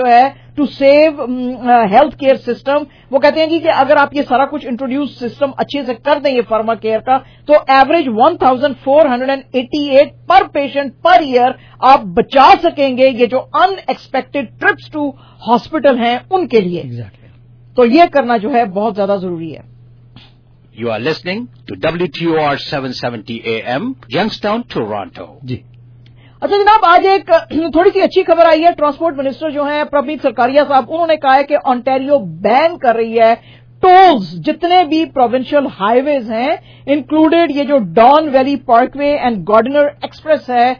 जो है to save health care system. वो कहते हैं कि अगर आप ये सारा कुछ इंट्रोड्यूस सिस्टम अच्छे से कर दें ये फार्मा केयर का, तो एवरेज 1488 पर पेशेंट पर ईयर आप बचा सकेंगे ये जो अनएक्सपेक्टेड ट्रिप्स टू हॉस्पिटल हैं उनके लिए। तो ये करना जो है बहुत ज्यादा जरूरी है। You are listening to WTOR 770 AM, Youngstown, Toronto. जी अच्छा जनाब, आज एक थोड़ी सी अच्छी खबर आई है। ट्रांसपोर्ट मिनिस्टर जो हैं प्रवनीत सरकारिया साहब, उन्होंने कहा है कि ऑन्टेरियो बैन कर रही है टोल्स, जितने भी प्रोविंशियल हाईवेज हैं, इंक्लूडेड ये जो Don Valley Parkway and Gardiner express है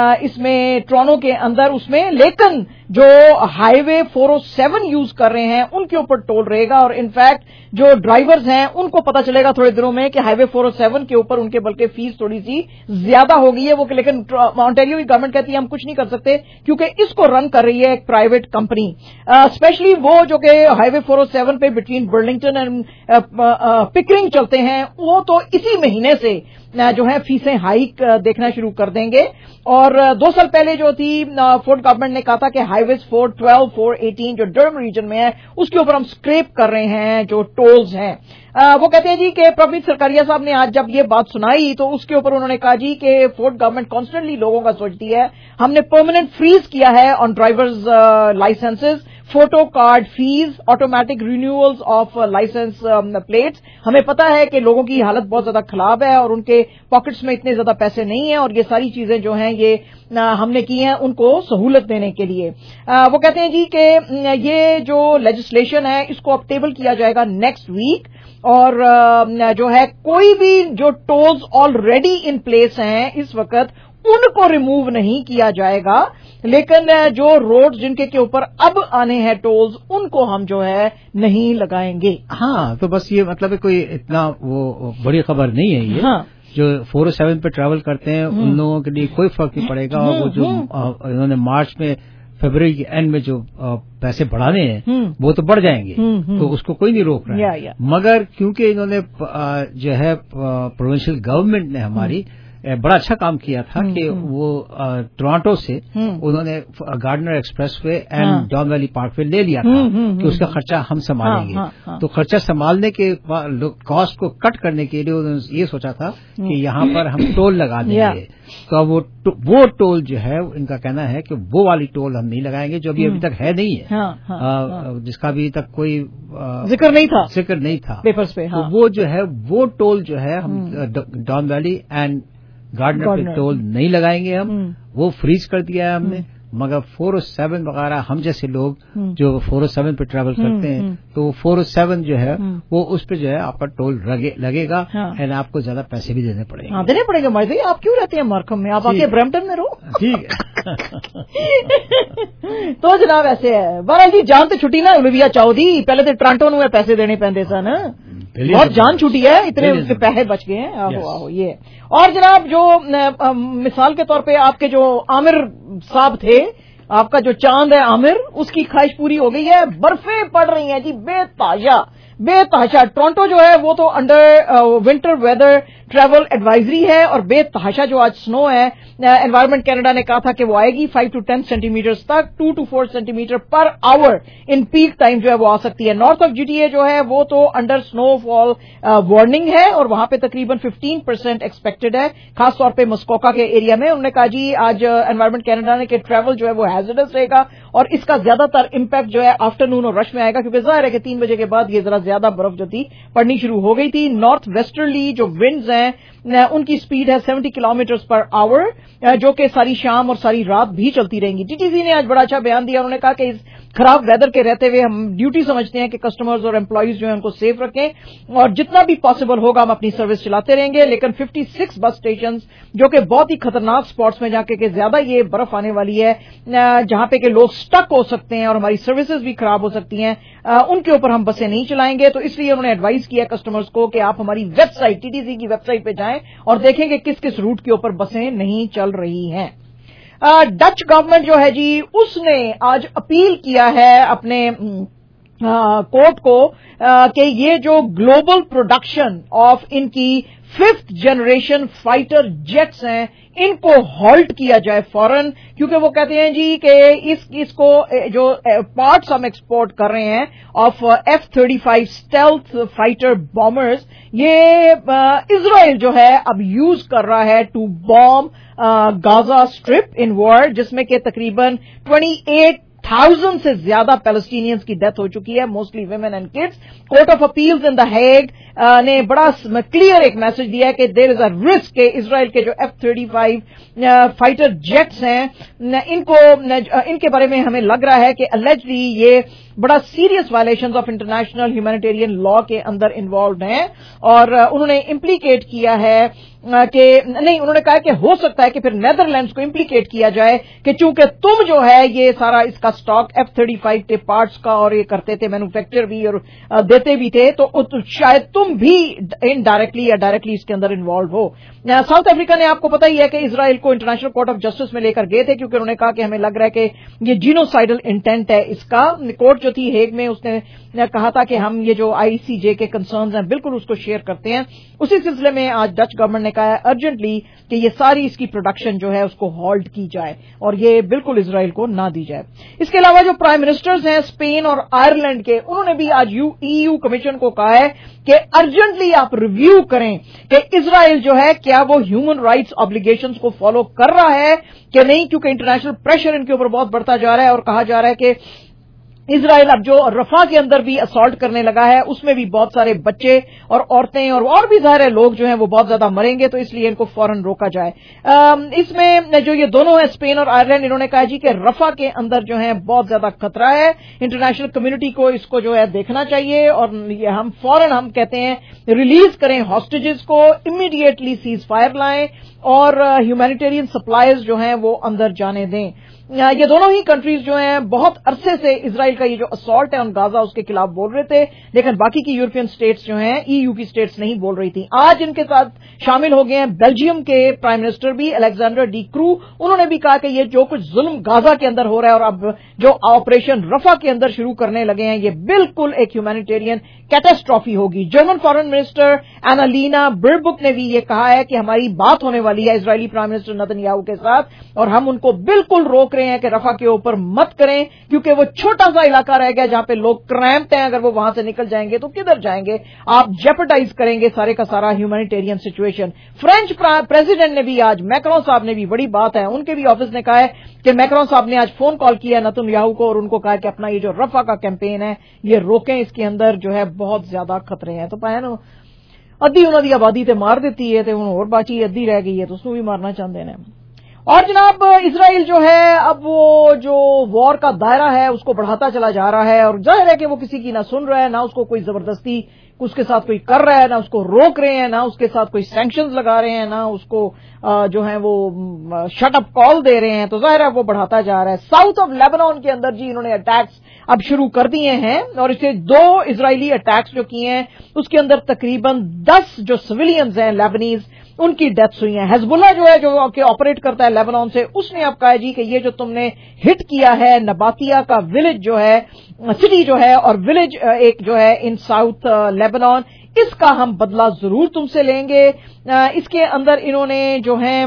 इसमें टोरंटो के अंदर, उसमें लेकिन जो हाईवे 407 यूज कर रहे हैं उनके ऊपर टोल रहेगा। और इनफैक्ट जो ड्राइवर्स हैं उनको पता चलेगा थोड़े दिनों में कि हाईवे 407 के ऊपर उनके बल्कि फीस थोड़ी सी ज्यादा हो गई है। वो लेकिन ऑन्टेरियो की गवर्नमेंट कहती है हम कुछ नहीं कर सकते क्योंकि इसको रन कर रही है एक प्राइवेट कंपनी। स्पेशली वो जो कि हाईवे 407 पे बिटवीन बर्लिंगटन एंड पिकरिंग चलते हैं, वो तो इसी महीने से जो है फीसें हाइक देखना शुरू कर देंगे। और 2 साल पहले जो थी फोर्ड गवर्नमेंट ने कहा था कि हाईवेज 412, 418 जो डर्म रीजन में है उसके ऊपर हम स्क्रैप कर रहे हैं जो टोल्स हैं। वो कहते हैं जी कि प्रवनीत सरकारिया साहब ने आज जब ये बात सुनाई तो उसके ऊपर उन्होंने कहा जी कि फोर्ड गवर्नमेंट कॉन्स्टेंटली लोगों का सोचती है, हमने परमानेंट फ्रीज किया है on drivers licences, photo card fees, automatic renewals of licence plates. हमें पता है कि लोगों की हालत बहुत ज्यादा खराब है और उनके पॉकेट्स में इतने ज्यादा पैसे नहीं हैं, और ये सारी चीजें जो हैं ये हमने की हैं उनको सहूलत देने के लिए। वो कहते हैं जी कि ये जो लेजिस्लेशन है इसको अब टेबल किया जाएगा नेक्स्ट वीक, और जो है कोई भी जो टोल्स ऑलरेडी इन प्लेस हैं इस वक्त उनको रिमूव नहीं किया जाएगा, लेकिन जो रोड जिनके के ऊपर अब आने हैं टोल्स उनको हम जो है नहीं लगाएंगे। हाँ, तो बस ये मतलब है कोई इतना वो बड़ी खबर नहीं है ये। हाँ। जो 407 पे ट्रैवल करते हैं उन लोगों के लिए कोई फर्क नहीं पड़ेगा, और वो जो इन्होंने मार्च में फरवरी के एंड में जो पैसे बढ़ाने हैं वो तो बढ़ जाएंगे, तो उसको कोई नहीं रोक रहा है। मगर क्योंकि इन्होंने जो है प्रोविंशियल गवर्नमेंट ने हमारी बड़ा अच्छा काम किया था कि वो टोरंटो से उन्होंने Gardiner Expressway and Don Valley Parkway ले लिया था कि उसका खर्चा हम संभालेंगे। तो खर्चा संभालने के कॉस्ट को कट करने के लिए उन्होंने ये सोचा था कि यहाँ पर हम टोल लगा देंगे। तो वो टोल जो है इनका कहना है कि वो वाली टोल हम नहीं लगाएंगे जो अभी तक है नहीं है, जिसका अभी तक कोई जिक्र नहीं था पेपर्स पे। तो वो जो है वो टोल जो है हम डॉन वैली एंड गार्डनर पे टोल नहीं लगाएंगे, हम वो फ्रीज कर दिया है हमने। मगर 407 वगैरह हम जैसे लोग जो 407 पे ट्रैवल करते हैं तो 407 जो है वो उस पे जो है आपका टोल लगेगा, एंड आपको ज्यादा पैसे भी देने पड़ेंगे। देने पड़ेंगे। मर्द भाई आप क्यों रहते हैं मार्कम में, आप आके ब्रैम्पटन में रहो। ठीक है। तो जनाब ऐसे है बहरहाल जी, जान तो छुट्टी ना ओलिविया चौधरी, पहले तो टोरंटो में पैसे देने पैंदे सन, बहुत जान छुट्टी है, इतने उसके पैसे बच गए हैं। आहो ये। और जनाब जो मिसाल के तौर पे आपके जो आमिर साहब थे, आपका जो चांद है आमिर, उसकी ख्वाहिश पूरी हो गई है। बर्फें पड़ रही हैं जी बेतहाशा। टोरंटो जो है वो तो under winter weather travel advisory है, और बेतहाशा जो आज स्नो है, एनवायरमेंट कनाडा ने कहा था कि वो आएगी 5 to 10 सेंटीमीटर्स तक, 2 to 4 centimetre per hour in peak time जो है वो आ सकती है। नॉर्थ ऑफ जीटीए जो है वो तो अंडर स्नोफॉल वार्निंग है, और वहां पे तकरीबन 15% एक्सपेक्टेड है, खासतौर पे मस्कोका के एरिया में। उन्होंने कहा जी आज एनवायरमेंट कनाडा ने कि ट्रैवल जो है वो हैजर्डस रहेगा, और इसका ज्यादातर इम्पैक्ट जो है आफ्टरनून और रश में आएगा, क्योंकि जाहिर है कि 3 बजे के बाद ये जरा ज्यादा बर्फ जो थी पड़नी शुरू हो गई थी। नॉर्थ वेस्टर्ली जो विंड्स हैं उनकी स्पीड है 70 किलोमीटर पर आवर, जो कि सारी शाम और सारी रात भी चलती रहेंगी। टीटीसी ने आज बड़ा अच्छा बयान दिया। उन्होंने कहा कि इस खराब वेदर के रहते हुए हम ड्यूटी समझते हैं कि कस्टमर्स और एम्प्लॉइज जो है उनको सेफ रखें, और जितना भी पॉसिबल होगा हम अपनी सर्विस चलाते रहेंगे। लेकिन 56 बस स्टेशन जो कि बहुत ही खतरनाक स्पॉट्स में जाके के ज्यादा ये बर्फ आने वाली है, जहां पे के लोग स्टक हो सकते हैं और हमारी सर्विसेज भी खराब हो सकती हैं, उनके ऊपर हम बसें नहीं चलाएंगे। तो इसलिए उन्होंने एडवाइस किया कस्टमर्स को कि आप हमारी वेबसाइट टीटीसी की वेबसाइट पे जाएं और देखें कि किस किस रूट के ऊपर बसें नहीं चल रही हैं। डच गवर्नमेंट जो है जी उसने आज अपील किया है अपने कोर्ट को कि ये जो ग्लोबल प्रोडक्शन ऑफ इनकी 5th जनरेशन फाइटर जेट्स हैं इनको हॉल्ट किया जाए फौरन, क्योंकि वो कहते हैं जी कि इसको जो पार्ट्स हम एक्सपोर्ट कर रहे हैं of F-35 stealth fighter bombers, ये इजराइल जो है अब यूज कर रहा है to bomb Gaza strip in war, जिसमें कि तकरीबन 28,000 से ज्यादा पैलेस्टीनियंस की डेथ हो चुकी है, mostly women and kids. Court of Appeals in the Hague ने बड़ा क्लियर एक मैसेज दिया है कि देयर इज अ रिस्क कि इजराइल के जो F-35 फाइटर जेट्स हैं इनके बारे में हमें लग रहा है कि अलेजली ये बड़ा serious violations of international humanitarian law के अंदर इन्वॉल्व हैं, और उन्होंने इम्प्लीकेट किया है कि नहीं, उन्होंने कहा कि हो सकता है कि फिर नेदरलैंड्स को इम्प्लीकेट किया जाए कि चूंकि तुम जो है ये सारा इसका स्टॉक F-35 के पार्ट्स का और ये करते थे, मैन्युफैक्चर भी और देते भी थे, तो शायद तुम भी इनडायरेक्टली या डायरेक्टली इसके अंदर इन्वॉल्व हो। साउथ अफ्रीका ने आपको पता ही है कि इजराइल को इंटरनेशनल कोर्ट ऑफ जस्टिस में लेकर गए थे, क्योंकि उन्होंने कहा कि हमें लग रहा है कि ये जीनोसाइडल इंटेंट है इसका। कोर्ट जो थी हेग में उसने कहा था कि हम ये जो ICJ के कंसर्न्स हैं बिल्कुल उसको शेयर करते हैं। उसी सिलसिले में आज डच गवर्नमेंट ने कहा है अर्जेंटली कि ये सारी इसकी प्रोडक्शन जो है उसको हॉल्ट की जाए और ये बिल्कुल इजराइल को ना दी जाए। इसके अलावा जो प्राइम मिनिस्टर्स हैं स्पेन और आयरलैंड के, उन्होंने भी आज EU कमीशन को कहा है कि अर्जेंटली आप रिव्यू करें कि इजराइल जो है क्या वो ह्यूमन राइट्स ऑब्लिगेशंस को फॉलो कर रहा है कि नहीं, क्योंकि इंटरनेशनल प्रेशर इनके ऊपर बहुत बढ़ता जा रहा है और कहा जा रहा है कि इजराइल अब जो रफा के अंदर भी असॉल्ट करने लगा है उसमें भी बहुत सारे बच्चे और औरतें और भी सारे लोग जो हैं वो बहुत ज्यादा मरेंगे, तो इसलिए इनको फौरन रोका जाए। इसमें जो ये दोनों हैं स्पेन और आयरलैंड, इन्होंने कहा जी कि रफा के अंदर जो है बहुत ज्यादा खतरा है, इंटरनेशनल कम्युनिटी को इसको जो है देखना चाहिए और हम फौरन हम कहते हैं रिलीज करें हॉस्टेजेस को, इमीडिएटली सीज फायर लाएं और ह्यूमैनिटेरियन सप्लाईज जो हैं वो अंदर जाने दें। ये दोनों ही कंट्रीज जो हैं बहुत अरसे से इजराइल का ये जो असॉल्ट है ऑन गाजा उसके खिलाफ बोल रहे थे, लेकिन बाकी की यूरोपियन स्टेट्स जो हैं EU की स्टेट्स नहीं बोल रही थी। आज इनके साथ शामिल हो गए हैं बेल्जियम के प्राइम मिनिस्टर भी, अलेक्जेंडर डी क्रू। उन्होंने भी कहा कि ये जो कुछ जुल्म गाजा के अंदर हो रहा है और अब जो ऑपरेशन रफा के अंदर शुरू करने लगे हैं ये बिल्कुल एक ह्यूमैनिटेरियन कैटास्ट्रॉफी होगी। German foreign minister Annalena Baerbock ने भी ये कहा है कि हमारी बात होने वाली है इजरायली प्राइम मिनिस्टर नेतन्याहू के साथ और हम उनको बिल्कुल रोक रहे हैं कि रफा के ऊपर मत करें, क्योंकि वो छोटा सा इलाका रह गया जहां पे लोग क्रैम्प्ड हैं, अगर वो वहां से निकल जाएंगे तो किधर जाएंगे, आप जेपरडाइज करेंगे सारे का सारा ह्यूमैनिटेरियन सिचुएशन। फ्रेंच प्रेसिडेंट ने भी आज, मैक्रोन साहब ने भी, बड़ी बात है, उनके भी ऑफिस ने कहा है कि मैक्रोन साहब ने आज फोन कॉल किया नेतन्याहू को और उनको कहा कि अपना ये जो रफा का कैंपेन है ये रोकें, इसके अंदर जो है बहुत ज्यादा खतरे हैं। तो भैन अद्धी उन्होंने आबादी ते मार देती है तो और बाकी अद्धी रह गई है तो उसको भी मारना चाहते हैं। और जनाब इजराइल जो है अब वो जो वॉर का दायरा है उसको बढ़ाता चला जा रहा है और जाहिर है कि वो किसी की ना सुन रहा है, ना उसको कोई जबरदस्ती उसके साथ कोई कर रहा है, ना उसको रोक रहे हैं, ना उसके साथ कोई सैंक्शंस लगा रहे हैं, ना उसको जो है वो शट अप कॉल दे रहे हैं, तो जाहिर है वो बढ़ाता जा रहा है। साउथ ऑफ लेबनान के अंदर जी इन्होंने अटैक्स अब शुरू कर दिए हैं और इसे 2 इजरायली अटैक्स जो किए हैं उसके अंदर तकरीबन 10 जो सिविलियंस हैं लेबनीज उनकी डेथ्स हुई हैं। हिजबुल्लाह जो है जो ऑपरेट करता है लेबनान से, उसने अब कहा जी कि ये जो तुमने हिट किया है नबातिया का विलेज जो है, सिटी जो है और विलेज एक जो है इन साउथ लेबनान, इसका हम बदला जरूर तुमसे लेंगे। इसके अंदर इन्होंने जो है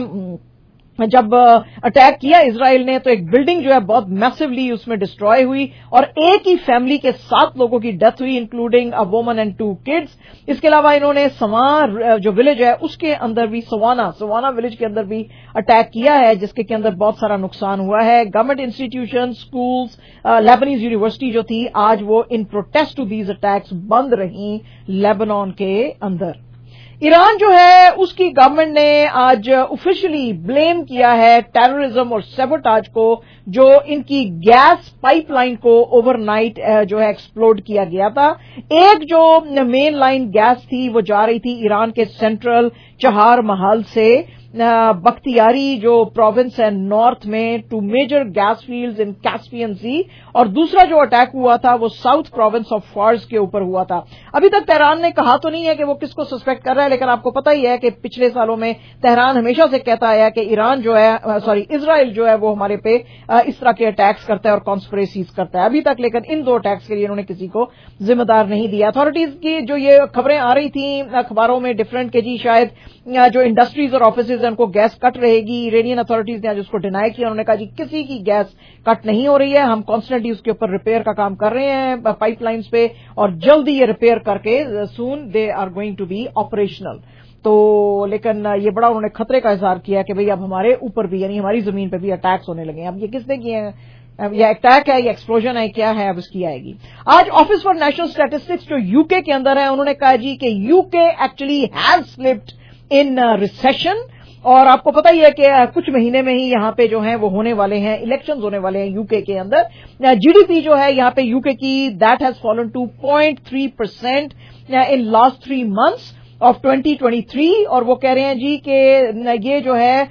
जब अटैक किया इजराइल ने तो एक बिल्डिंग जो है बहुत मैसिवली उसमें डिस्ट्रॉय हुई और एक ही फैमिली के 7 लोगों की डेथ हुई including a woman and 2 kids. इसके अलावा इन्होंने सवार जो विलेज है उसके अंदर भी सवाना विलेज के अंदर भी अटैक किया है जिसके अंदर बहुत सारा नुकसान हुआ है। Government institution, schools, Lebanese university जो थी आज वो in protest to these attacks बंद रही लेबनान के अंदर। ईरान जो है उसकी गवर्नमेंट ने आज ऑफिशियली ब्लेम किया है टेररिज्म और सैबोटाज को, जो इनकी गैस पाइपलाइन को ओवरनाइट जो है एक्सप्लोड किया गया था। एक जो मेन लाइन गैस थी वो जा रही थी ईरान के सेंट्रल चहार महल से बख्तियारी जो प्रोविंस है नॉर्थ में, 2 major gas fields in Caspian sea, और दूसरा जो अटैक हुआ था वो साउथ प्रोविंस ऑफ फार्स के ऊपर हुआ था। अभी तक तेहरान ने कहा तो नहीं है कि वो किसको सस्पेक्ट कर रहा है, लेकिन आपको पता ही है कि पिछले सालों में तेहरान हमेशा से कहता आया कि इजराइल जो है वो हमारे पे इस तरह के अटैक्स करता है और कॉन्स्पिरेसीज करता है अभी तक, लेकिन इन 2 अटैक्स के लिए उन्होंने किसी को जिम्मेदार नहीं दिया। अथॉरिटीज की जो ये खबरें आ रही थी अखबारों में डिफरेंट के जी शायद जो इंडस्ट्रीज और ऑफिसेज हैं उनको गैस कट रहेगी, इरानियन अथॉरिटीज ने आज उसको डिनाई किया। उन्होंने कहा जी किसी की गैस कट नहीं हो रही है, हम कॉन्स्टेंटली उसके ऊपर रिपेयर का काम कर रहे हैं पाइपलाइंस पे, और जल्दी ये रिपेयर करके soon they are going to be operational. तो लेकिन ये बड़ा उन्होंने खतरे का इजहार किया कि भाई अब हमारे ऊपर भी यानी हमारी जमीन पे भी अटैक्स होने लगे हैं। अब ये किसने किए हैं, या अटैक है या एक्सप्लोजन है, क्या है, अब इसकी आएगी। आज ऑफिस फॉर नेशनल स्टैटिस्टिक्स जो यूके के अंदर है उन्होंने कहा जी कि UK actually has slipped in recession, और आपको पता ही है कि कुछ महीने में ही यहां पे जो है वो होने वाले हैं, इलेक्शंस होने वाले हैं यूके के अंदर। जीडीपी जो है यहां पे यूके की that has fallen to 0.3% in last 3 months of 2023, और वो कह रहे हैं जी कि ये जो है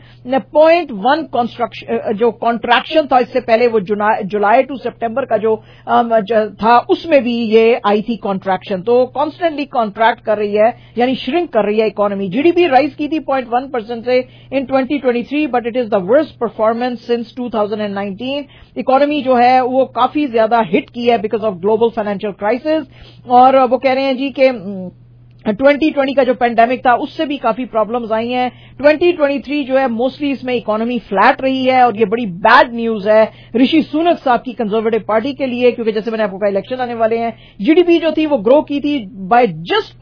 0.1 जो कॉन्ट्रैक्शन था इससे पहले वो जुलाई टू सितंबर का जो था उसमें भी ये आई थी कॉन्ट्रैक्शन। तो कॉन्स्टेंटली कॉन्ट्रैक्ट कर रही है यानी श्रिंक कर रही है इकोनॉमी। जीडीपी राइज की थी 0.1% से in 2023, but it is the worst performance since 2019। Economy जो है वो काफी ज्यादा हिट की है because of global financial crisis, और वो कह रहे हैं जी कि 2020 का जो पेंडेमिक था उससे भी काफी प्रॉब्लम्स आई हैं। 2023 जो है मोस्टली इसमें इकोनॉमी फ्लैट रही है, और ये बड़ी बैड न्यूज है ऋषि सुनक साहब की कंजर्वेटिव पार्टी के लिए, क्योंकि जैसे मैंने आपको कहा इलेक्शन आने वाले हैं। जीडीपी जो थी वो ग्रो की थी बाय जस्ट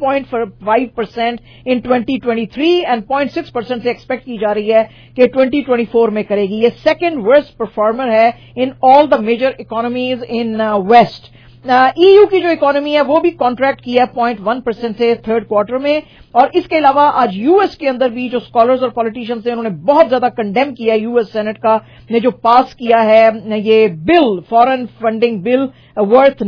0.5% इन 2023 एंड 0.6% से एक्सपेक्ट की जा रही है कि 2024 में करेगी। ये सेकेंड वर्स्ट परफॉर्मर है in all the major economies in west. EU की जो इकोनॉमी है वो भी कॉन्ट्रैक्ट की है 0.1% से 3rd क्वार्टर में, और इसके अलावा आज यूएस के अंदर भी जो स्कॉलर्स और पॉलिटिशियंस हैं उन्होंने बहुत ज्यादा कंडेम किया है। यूएस सेनेट का ने जो पास किया है ये bill, foreign funding bill worth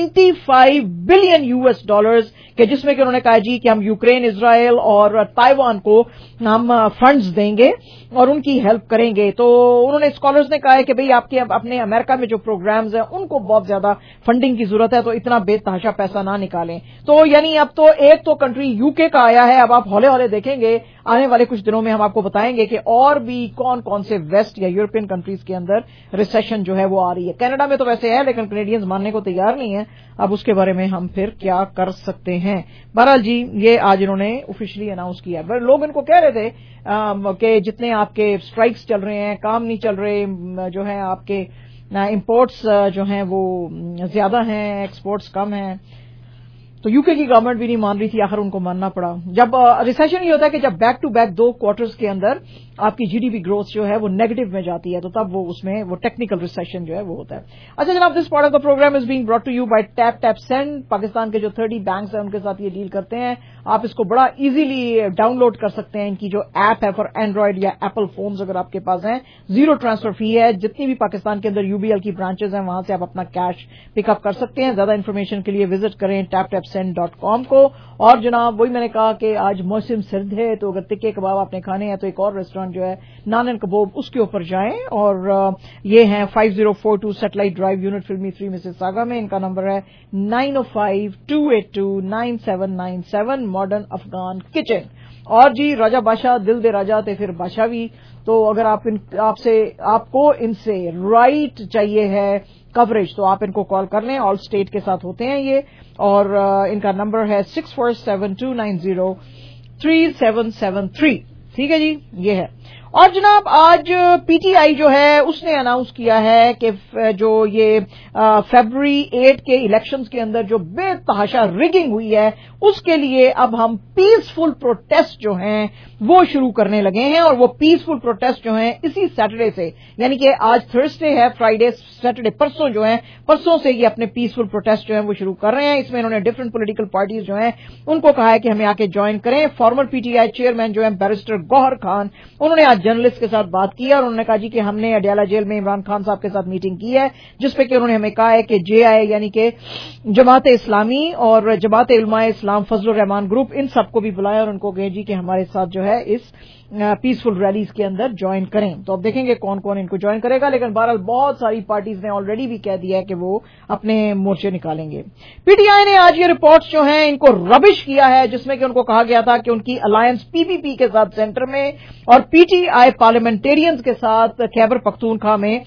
$95 billion के, जिसमें कि उन्होंने कहा जी कि हम यूक्रेन, इजराइल और ताइवान को हम फंड्स देंगे और उनकी हेल्प करेंगे। तो उन्होंने स्कॉलर्स ने कहा है कि भाई आपके अपने अमेरिका में जो प्रोग्राम्स हैं उनको बहुत ज्यादा फंडिंग की जरूरत है, तो इतना बेतहाशा पैसा ना निकालें। तो यानी अब तो एक तो कंट्री यूके का आया है, अब आप हौले हौले देखेंगे आने वाले कुछ दिनों में हम आपको बताएंगे कि और भी कौन कौन से वेस्ट या यूरोपियन कंट्रीज के अंदर रिसेशन जो है वो आ रही है। कनाडा में तो वैसे है लेकिन कैनेडियंस मानने को तैयार नहीं है, अब उसके बारे में हम फिर क्या कर सकते हैं। बहरहाल जी ये आज इन्होंने ऑफिशियली अनाउंस किया। लोग इनको कह रहे थे कि जितने आपके स्ट्राइक्स चल रहे हैं, काम नहीं चल रहे, जो है आपके इंपोर्ट्स जो हैं वो ज्यादा हैं, एक्सपोर्ट्स कम हैं, तो यूके की गवर्नमेंट भी नहीं मान रही थी, आखिर उनको मानना पड़ा। जब रिसेशन ये होता है कि जब बैक टू बैक 2 क्वार्टर्स के अंदर आपकी जीडीपी ग्रोथ जो है वो नेगेटिव में जाती है, तो तब वो उसमें वो टेक्निकल रिसेशन जो है वो होता है। अच्छा जनाब, this part of the programme is being brought to you by Tap Tap Send. Pakistan के जो 30 बैंक्स हैं उनके साथ ये डील करते हैं। आप इसको बड़ा इजीली डाउनलोड कर सकते हैं। इनकी जो ऐप है फॉर एंड्रॉइड या एप्पल फोन्स अगर आपके पास हैं, 0 ट्रांसफर फी है। जितनी भी पाकिस्तान के अंदर यूबीएल की ब्रांचेज हैं वहां से आप अपना कैश पिकअप कर सकते हैं। ज्यादा इन्फॉर्मेशन के लिए विजिट करें taptapsend.com को। और जनाब वही मैंने कहा कि आज मौसम सर्द है, तो अगर टिक्के कबाब आपने खाने हैं तो एक और रेस्टोरेंट जो है नान एंड कबाब, उसके ऊपर जाएं। और ये हैं 5042 सैटेलाइट ड्राइव, यूनिट फिल्मी 3 मिसिसागा में। इनका नंबर है 9052829797, मॉडर्न अफगान किचन। और जी राजा बादशाह दिल दे राजा ते फिर बादशाह भी। तो अगर आपको इनसे राइट चाहिए है कवरेज तो आप इनको कॉल कर लें। ऑल स्टेट के साथ होते हैं ये, और इनका नंबर है 6472903773। ठीक है जी, ये है। और जनाब आज पीटीआई जो है उसने अनाउंस किया है कि जो ये फरवरी 8 के इलेक्शंस के अंदर जो बेतहाशा रिगिंग हुई है उसके लिए अब हम पीसफुल प्रोटेस्ट जो हैं वो शुरू करने लगे हैं। और वो पीसफुल प्रोटेस्ट जो हैं इसी सैटरडे से, यानी कि आज थर्सडे है, फ्राइडे, सैटरडे, परसों जो है, परसों से ये अपने पीसफुल प्रोटेस्ट जो है वो शुरू कर रहे हैं। इसमें इन्होंने डिफरेंट पॉलिटिकल पार्टीज जो हैं उनको कहा है कि हमें आके ज्वाइन करें। फॉर्मर पीटीआई चेयरमैन जो है बैरिस्टर गौहर खान, उन्होंने आज जर्नलिस्ट के साथ बात की और उन्होंने कहा जी कि हमने अडयाला जेल में इमरान खान साहब के साथ मीटिंग की है, जिसपे कि उन्होंने हमें कहा है कि जेआई यानी कि जमात इस्लामी और जमात उलमाए इस्लाम फजलुर रहमान ग्रुप, इन सबको भी बुलाया और उनको कहे जी कि हमारे साथ जो है इस पीसफुल रैलीज के अंदर ज्वाइन करें। तो अब देखेंगे कौन कौन इनको ज्वाइन करेगा, लेकिन बहरहाल बहुत सारी पार्टीज ने ऑलरेडी भी कह दिया है कि वो अपने मोर्चे निकालेंगे। पीटीआई ने आज ये रिपोर्ट्स जो हैं इनको रबिश किया है, जिसमें कि उनको कहा गया था कि उनकी अलायंस पीपीपी के साथ सेंटर में और पीटीआई पार्लियामेंटेरियंस के साथ खैबर पख्तूनख्वा में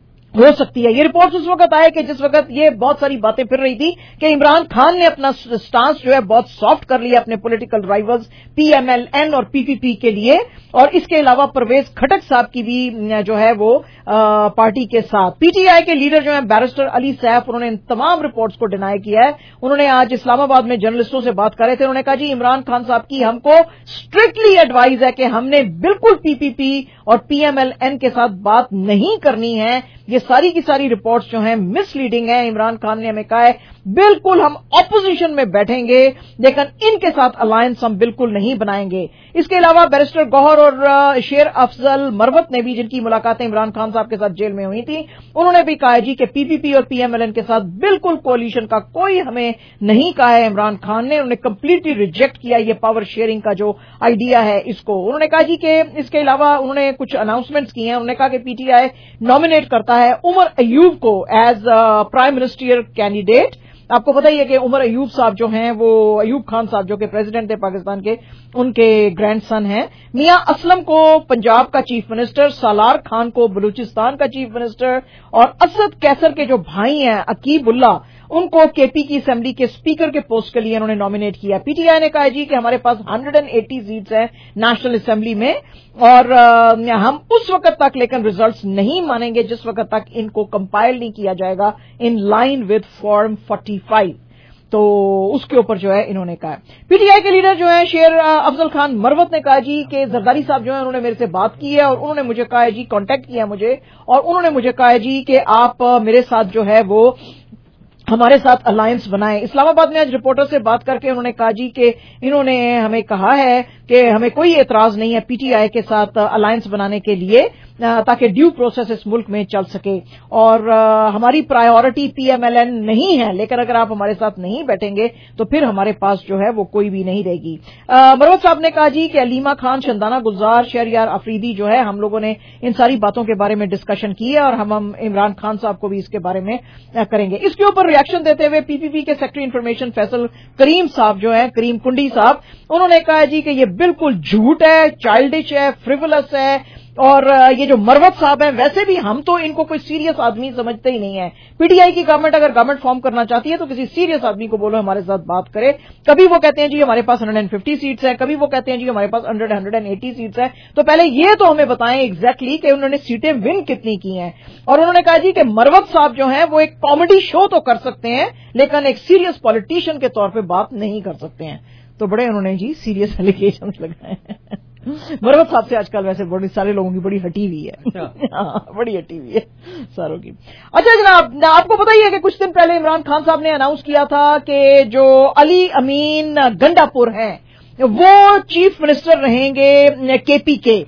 हो सकती है। ये रिपोर्ट उस वक्त आए कि जिस वक्त ये बहुत सारी बातें फिर रही थी कि इमरान खान ने अपना स्टांस जो है बहुत सॉफ्ट कर लिया अपने पॉलिटिकल राइवल्स पीएमएलएन और पीपीपी के लिए, और इसके अलावा परवेज खटक साहब की भी जो है वो पार्टी के साथ। पीटीआई के लीडर जो है बैरिस्टर अली सैफ, उन्होंने इन तमाम रिपोर्ट्स को डिनाई किया है। उन्होंने आज इस्लामाबाद में जर्नलिस्टों से बात कर रहे थे, उन्होंने कहा जी इमरान खान साहब की हमको स्ट्रिक्टली एडवाइज है कि हमने बिल्कुल पीपीपी और पीएमएलएन के साथ बात नहीं करनी है। ये सारी की सारी रिपोर्ट्स जो हैं मिसलीडिंग है। इमरान खान ने हमें कहा है बिल्कुल हम ऑपोजिशन में बैठेंगे, लेकिन इनके साथ अलायंस हम बिल्कुल नहीं बनाएंगे। इसके अलावा बैरिस्टर गौहर और शेर अफजल मरवत ने भी, जिनकी मुलाकातें इमरान खान साहब के साथ जेल में हुई थी, उन्होंने भी कहा जी कि पीपीपी और पीएमएलएन के साथ बिल्कुल कोalition का कोई हमें नहीं कहा है इमरान खान ने। उन्होंने कंप्लीटली रिजेक्ट किया ये पावर शेयरिंग का जो आइडिया है इसको। उन्होंने कहा जी कि इसके अलावा उन्होंने कुछ अनाउंसमेंट्स की हैं। उन्होंने कहा कि पीटीआई नॉमिनेट करता है उमर अयूब को एज प्राइम मिनिस्टर कैंडिडेट। आपको पता ही है कि उमर अयूब साहब जो हैं वो अयूब खान साहब जो कि प्रेसिडेंट थे पाकिस्तान के, उनके ग्रैंडसन हैं। मियां असलम को पंजाब का चीफ मिनिस्टर, सालार खान को बलूचिस्तान का चीफ मिनिस्टर और असद कैसर के जो भाई हैं अकीबुल्ला, उनको केपी की असेंबली के स्पीकर के पोस्ट के लिए उन्होंने नॉमिनेट किया। पीटीआई ने कहा जी कि हमारे पास 180 सीट्स हैं नेशनल असेंबली में और हम उस वक्त तक लेकिन रिजल्ट्स नहीं मानेंगे जिस वक्त तक इनको कंपाइल नहीं किया जाएगा इन लाइन विद फॉर्म 45। तो उसके ऊपर जो है इन्होंने कहा। पीटीआई के लीडर जो है शेर अफजल खान मरवत ने कहा जी कि जरदारी साहब जो है उन्होंने मेरे से बात की है और उन्होंने मुझे कहा है जी, कांटेक्ट किया मुझे और उन्होंने मुझे कहा है जी कि आप मेरे साथ जो है वो हमारे साथ अलायंस बनाएं। इस्लामाबाद में आज रिपोर्टर से बात करके उन्होंने कहा जी कि इन्होंने हमें कहा है कि हमें कोई एतराज नहीं है पीटीआई के साथ अलायंस बनाने के लिए ताकि ड्यू प्रोसेस इस मुल्क में चल सके और हमारी प्रायोरिटी पीएमएलएन नहीं है, लेकिन अगर आप हमारे साथ नहीं बैठेंगे तो फिर हमारे पास जो है वो कोई भी नहीं रहेगी। मरवत साहब ने कहा जी कि अलीमा खान, शंदाना गुलजार, शहरयार अफरीदी जो है, हम लोगों ने इन सारी बातों के बारे में डिस्कशन की है और हम इमरान खान साहब को भी इसके बारे में करेंगे। इसके ऊपर रिएक्शन देते हुए पीपीपी के सेक्रेटरी इंफॉर्मेशन फैसल करीम साहब जो है, करीम कुंडी साहब, उन्होंने कहा जी कि ये बिल्कुल झूठ है, चाइल्डिश है, फ्रिवलस है और ये जो मरवत साहब हैं वैसे भी हम तो इनको कोई सीरियस आदमी समझते ही नहीं है। पीटीआई की गवर्नमेंट अगर गवर्नमेंट फॉर्म करना चाहती है तो किसी सीरियस आदमी को बोलो हमारे साथ बात करे। कभी वो कहते हैं जी हमारे पास 150 सीट्स हैं, कभी वो कहते हैं जी हमारे पास 180 सीट्स हैं। तो पहले ये तो हमें बताएं एग्जैक्टली कि उन्होंने सीटें विन कितनी की हैं। और उन्होंने कहा जी कि मरवत साहब जो हैं वो एक कॉमेडी शो तो कर सकते हैं लेकिन एक सीरियस पॉलिटिशियन के तौर पर बात नहीं कर सकते हैं। तो बड़े उन्होंने जी सीरियस एलिगेशन लगाए हैं। मरवत साहब से आजकल वैसे बड़ी सारे लोगों की बड़ी हटी हुई है। हाँ, बड़ी हटी हुई है सारों की। अच्छा जनाब, आपको पता ही है कि कुछ दिन पहले इमरान खान साहब ने अनाउंस किया था कि जो अली अमीन गंडापुर हैं वो चीफ मिनिस्टर रहेंगे केपी के।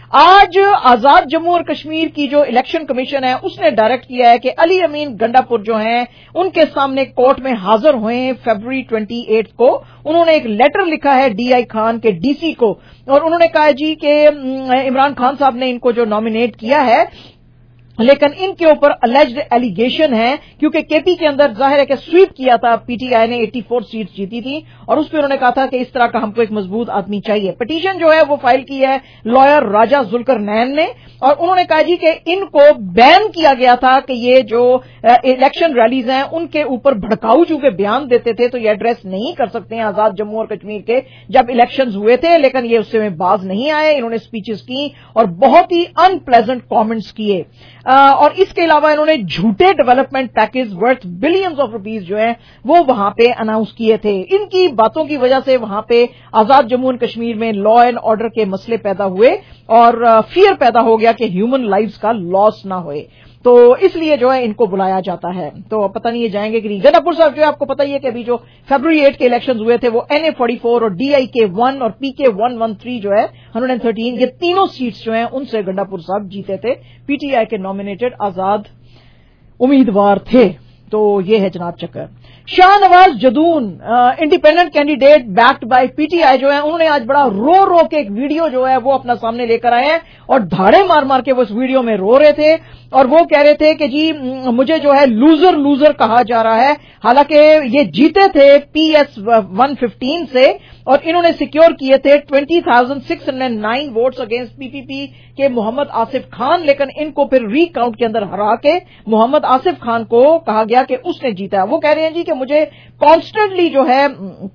आज आजाद जम्मू और कश्मीर की जो इलेक्शन कमीशन है उसने डायरेक्ट किया है कि अली अमीन गंडापुर जो हैं उनके सामने कोर्ट में हाजिर हुए फरवरी 28 को। उन्होंने एक लेटर लिखा है डीआई खान के डीसी को और उन्होंने कहा जी कि इमरान खान साहब ने इनको जो नॉमिनेट किया है लेकिन इनके ऊपर अलेज्ड एलिगेशन है क्योंकि केपी के अंदर जाहिर है कि स्वीप किया था, पीटीआई ने 84 सीट्स जीती थी और उस पर उन्होंने कहा था कि इस तरह का हमको एक मजबूत आदमी चाहिए। पिटीशन जो है वो फाइल की है लॉयर राजा जुल्करनैन ने और उन्होंने कहा जी कि इनको बैन किया गया था कि ये जो इलेक्शन रैलीज हैं उनके ऊपर भड़काऊ चूंकि बयान देते थे तो ये एड्रेस नहीं कर सकते हैं आजाद जम्मू और कश्मीर के जब इलेक्शंस हुए थे, लेकिन ये उससे में बाज नहीं आए। इन्होंने स्पीचेस की और बहुत ही अनप्लेजेंट कॉमेंट्स किए और इसके अलावा इन्होंने झूठे development package worth billions of rupees जो है वो वहां पे अनाउंस किए थे। इनकी बातों की वजह से वहां पे आजाद जम्मू एंड कश्मीर में लॉ एंड ऑर्डर के मसले पैदा हुए और फियर पैदा हो गया कि ह्यूमन लाइव्स का लॉस ना होए, तो इसलिए जो है इनको बुलाया जाता है। तो पता नहीं ये जाएंगे कि नहीं। गंडापुर साहब जो है आपको पता ही है कि अभी जो फरवरी 8 के इलेक्शंस हुए थे वो NA44 और DIK 1 और PK 113 जो है 113 ये तीनों सीट्स जो हैं उनसे गंडापुर साहब जीते थे। पीटीआई के नॉमिनेटेड आजाद उम्मीदवार थे। तो ये है जनाब चक्कर। Shahnawaz Jadoon independent candidate backed by PTI जो है, उन्होंने आज बड़ा रो रो के एक वीडियो जो है वो अपना सामने लेकर आए हैं और धाड़े मार मार के वो उस वीडियो में रो रहे थे और वो कह रहे थे कि जी मुझे जो है लूजर लूजर कहा जा रहा है। हालांकि ये जीते थे PS 115 से और इन्होंने सिक्योर किए थे 20,609 वोट्स अगेंस्ट पीपीपी के मोहम्मद आसिफ खान, लेकिन इनको फिर रीकाउंट के अंदर हरा के मोहम्मद आसिफ खान को कहा गया कि उसने जीता। वो कह रहे हैं जी कि मुझे कॉन्स्टेंटली जो है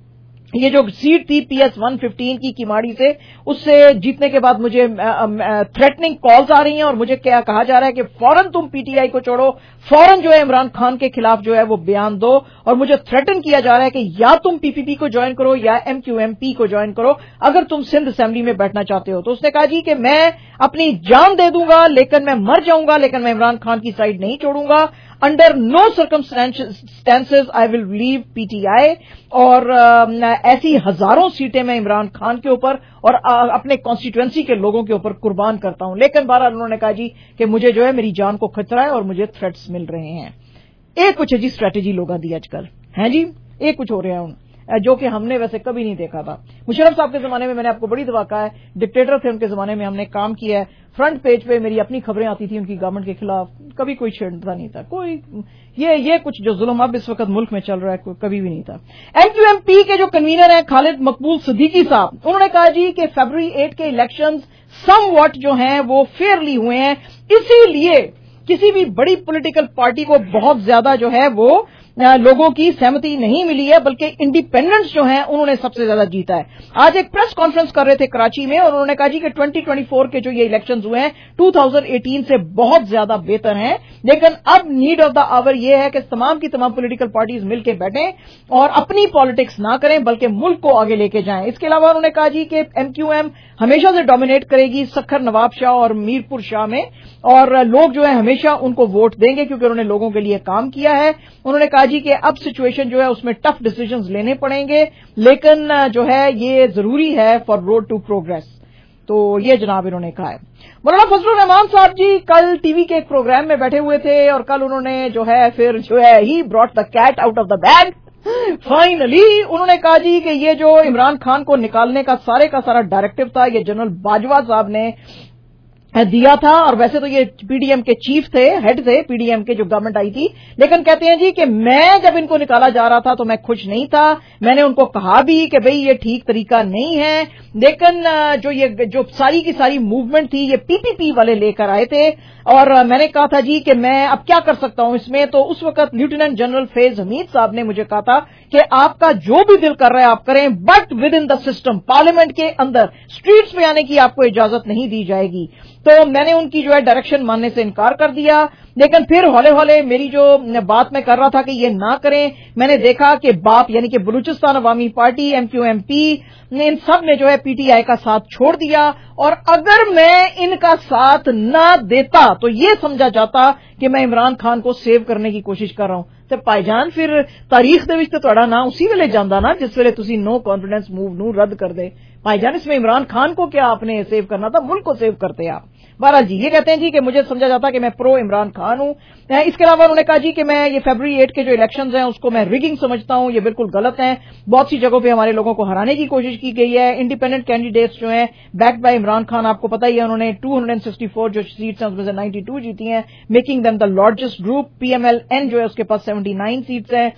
ये जो सीट थी PS 115 की किमाड़ी से, उससे जीतने के बाद मुझे थ्रेटनिंग कॉल्स आ रही हैं और मुझे क्या कहा जा रहा है कि फौरन तुम पीटीआई को छोड़ो, फौरन जो है इमरान खान के खिलाफ जो है वो बयान दो, और मुझे थ्रेटन किया जा रहा है कि या तुम पीपीपी को ज्वाइन करो या MQMP को ज्वाइन करो अगर तुम सिंध असेंबली में बैठना चाहते हो। तो उसने कहा जी कि मैं अपनी जान दे दूंगा लेकिन मैं मर जाऊंगा, लेकिन मैं इमरान खान की साइड नहीं छोड़ूंगा। Under no circumstances I will leave PTI. और ऐसी हजारों सीटें मैं इमरान खान के ऊपर और अपने कॉन्स्टिट्यूएंसी के लोगों के ऊपर कुर्बान करता हूं। लेकिन बहरहाल उन्होंने कहा जी कि मुझे जो है मेरी जान को खतरा है और मुझे थ्रेट्स मिल रहे हैं। एक कुछ है जी स्ट्रेटेजी लोगों दी आजकल है जी, एक कुछ हो रहा है जो कि हमने वैसे कभी नहीं देखा था। मुशर्रफ साहब के जमाने में मैंने आपको बड़ी दफा कहा है, डिक्टेटर थे उनके जमाने में हमने काम किया है, फ्रंट पेज पे मेरी अपनी खबरें आती थी उनकी गवर्नमेंट के खिलाफ, कभी कोई छेड़ता नहीं था कोई। ये कुछ जो जुल्म अब इस वक्त मुल्क में चल रहा है कभी भी नहीं था। MQMP के जो कन्वीनर हैं खालिद मकबूल सिद्दीकी साहब, उन्होंने कहा जी कि February 8 के इलेक्शंस समवॉट जो हैं वो फेयरली हुए हैं, इसीलिए किसी भी बड़ी पॉलिटिकल पार्टी को बहुत ज्यादा जो है वो लोगों की सहमति नहीं मिली है, बल्कि इंडिपेंडेंट्स जो हैं उन्होंने सबसे ज्यादा जीता है। आज एक प्रेस कॉन्फ्रेंस कर रहे थे कराची में और उन्होंने कहा जी कि 2024 के जो ये इलेक्शंस हुए हैं 2018 से बहुत ज्यादा बेहतर हैं, लेकिन अब नीड ऑफ द आवर ये है कि तमाम की तमाम पॉलिटिकल पार्टीज मिलकर बैठें और अपनी पॉलिटिक्स ना करें बल्कि मुल्क को आगे लेके जाएं। इसके अलावा उन्होंने कहा जी कि MQM हमेशा से डोमिनेट करेगी सखर नवाब शाह और मीरपुर शाह में, और लोग जो है हमेशा उनको वोट देंगे क्योंकि उन्होंने लोगों के लिए काम किया है। उन्होंने कहा जी कि अब सिचुएशन जो है उसमें टफ डिसीजंस लेने पड़ेंगे, लेकिन जो है ये जरूरी है फॉर रोड टू प्रोग्रेस। तो ये जनाब इन्होंने कहा है। मौलाना फजलुर रहमान साहब जी कल टीवी के एक प्रोग्राम में बैठे हुए थे और कल उन्होंने जो है फिर जो है ही brought the cat out of the bag. Finally उन्होंने कहा जी कि ये जो इमरान खान को निकालने का सारा डायरेक्टिव था ये जनरल बाजवा साहब ने दिया था, और वैसे तो ये पीडीएम के चीफ थे, हेड थे पीडीएम के जो गवर्नमेंट आई थी, लेकिन कहते हैं जी कि मैं जब इनको निकाला जा रहा था तो मैं खुश नहीं था, मैंने उनको कहा भी कि भाई ये ठीक तरीका नहीं है, लेकिन जो सारी की सारी मूवमेंट थी ये पीपीपी वाले लेकर आए थे और मैंने कहा था जी कि मैं अब क्या कर सकता हूं इसमें। तो उस वक्त लेफ्टिनेंट जनरल फैज हमीद साहब ने मुझे कहा था कि आपका जो भी दिल कर रहा है आप करें, but within the system, parliament के अंदर स्ट्रीट्स में आने की आपको इजाजत नहीं दी जाएगी। तो मैंने उनकी जो है डायरेक्शन मानने से इनकार कर दिया, लेकिन फिर हौले हौले मेरी जो बात मैं कर रहा था कि ये ना करें, मैंने देखा कि बाप यानी कि बलूचिस्तान अवामी पार्टी MQMP ने इन सब ने जो है पीटीआई का साथ छोड़ दिया, और अगर मैं इनका साथ ना देता तो ये समझा जाता कि मैं इमरान खान को सेव करने की कोशिश कर रहा हूं। तो भाईजान फिर तारीख दे विच तुहाड़ा नाम उसी वेले जांदा ना जिस वेले तुसी नो कॉन्फिडेंस मूव नू रद्द कर दे। भाईजान इसमें इमरान खान को क्या आपने सेव करना था, मुल्क को सेव करते आप। बहरहाल जी ये कहते हैं जी कि मुझे समझा जाता कि मैं प्रो इमरान खान हूं। इसके अलावा उन्होंने कहा जी कि मैं ये February 8 के जो इलेक्शंस हैं उसको मैं रिगिंग समझता हूं, ये बिल्कुल गलत है। बहुत सी जगहों पे हमारे लोगों को हराने की कोशिश की गई है। इंडिपेंडेंट कैंडिडेट्स जो हैं बैक्ड बाय इमरान खान, आपको पता ही है उन्होंने 264 जो सीट्स हैं उसमें से 92 जीती हैं, making them the largest group. PMLN जो है उसके पास 79 सीट्स हैं,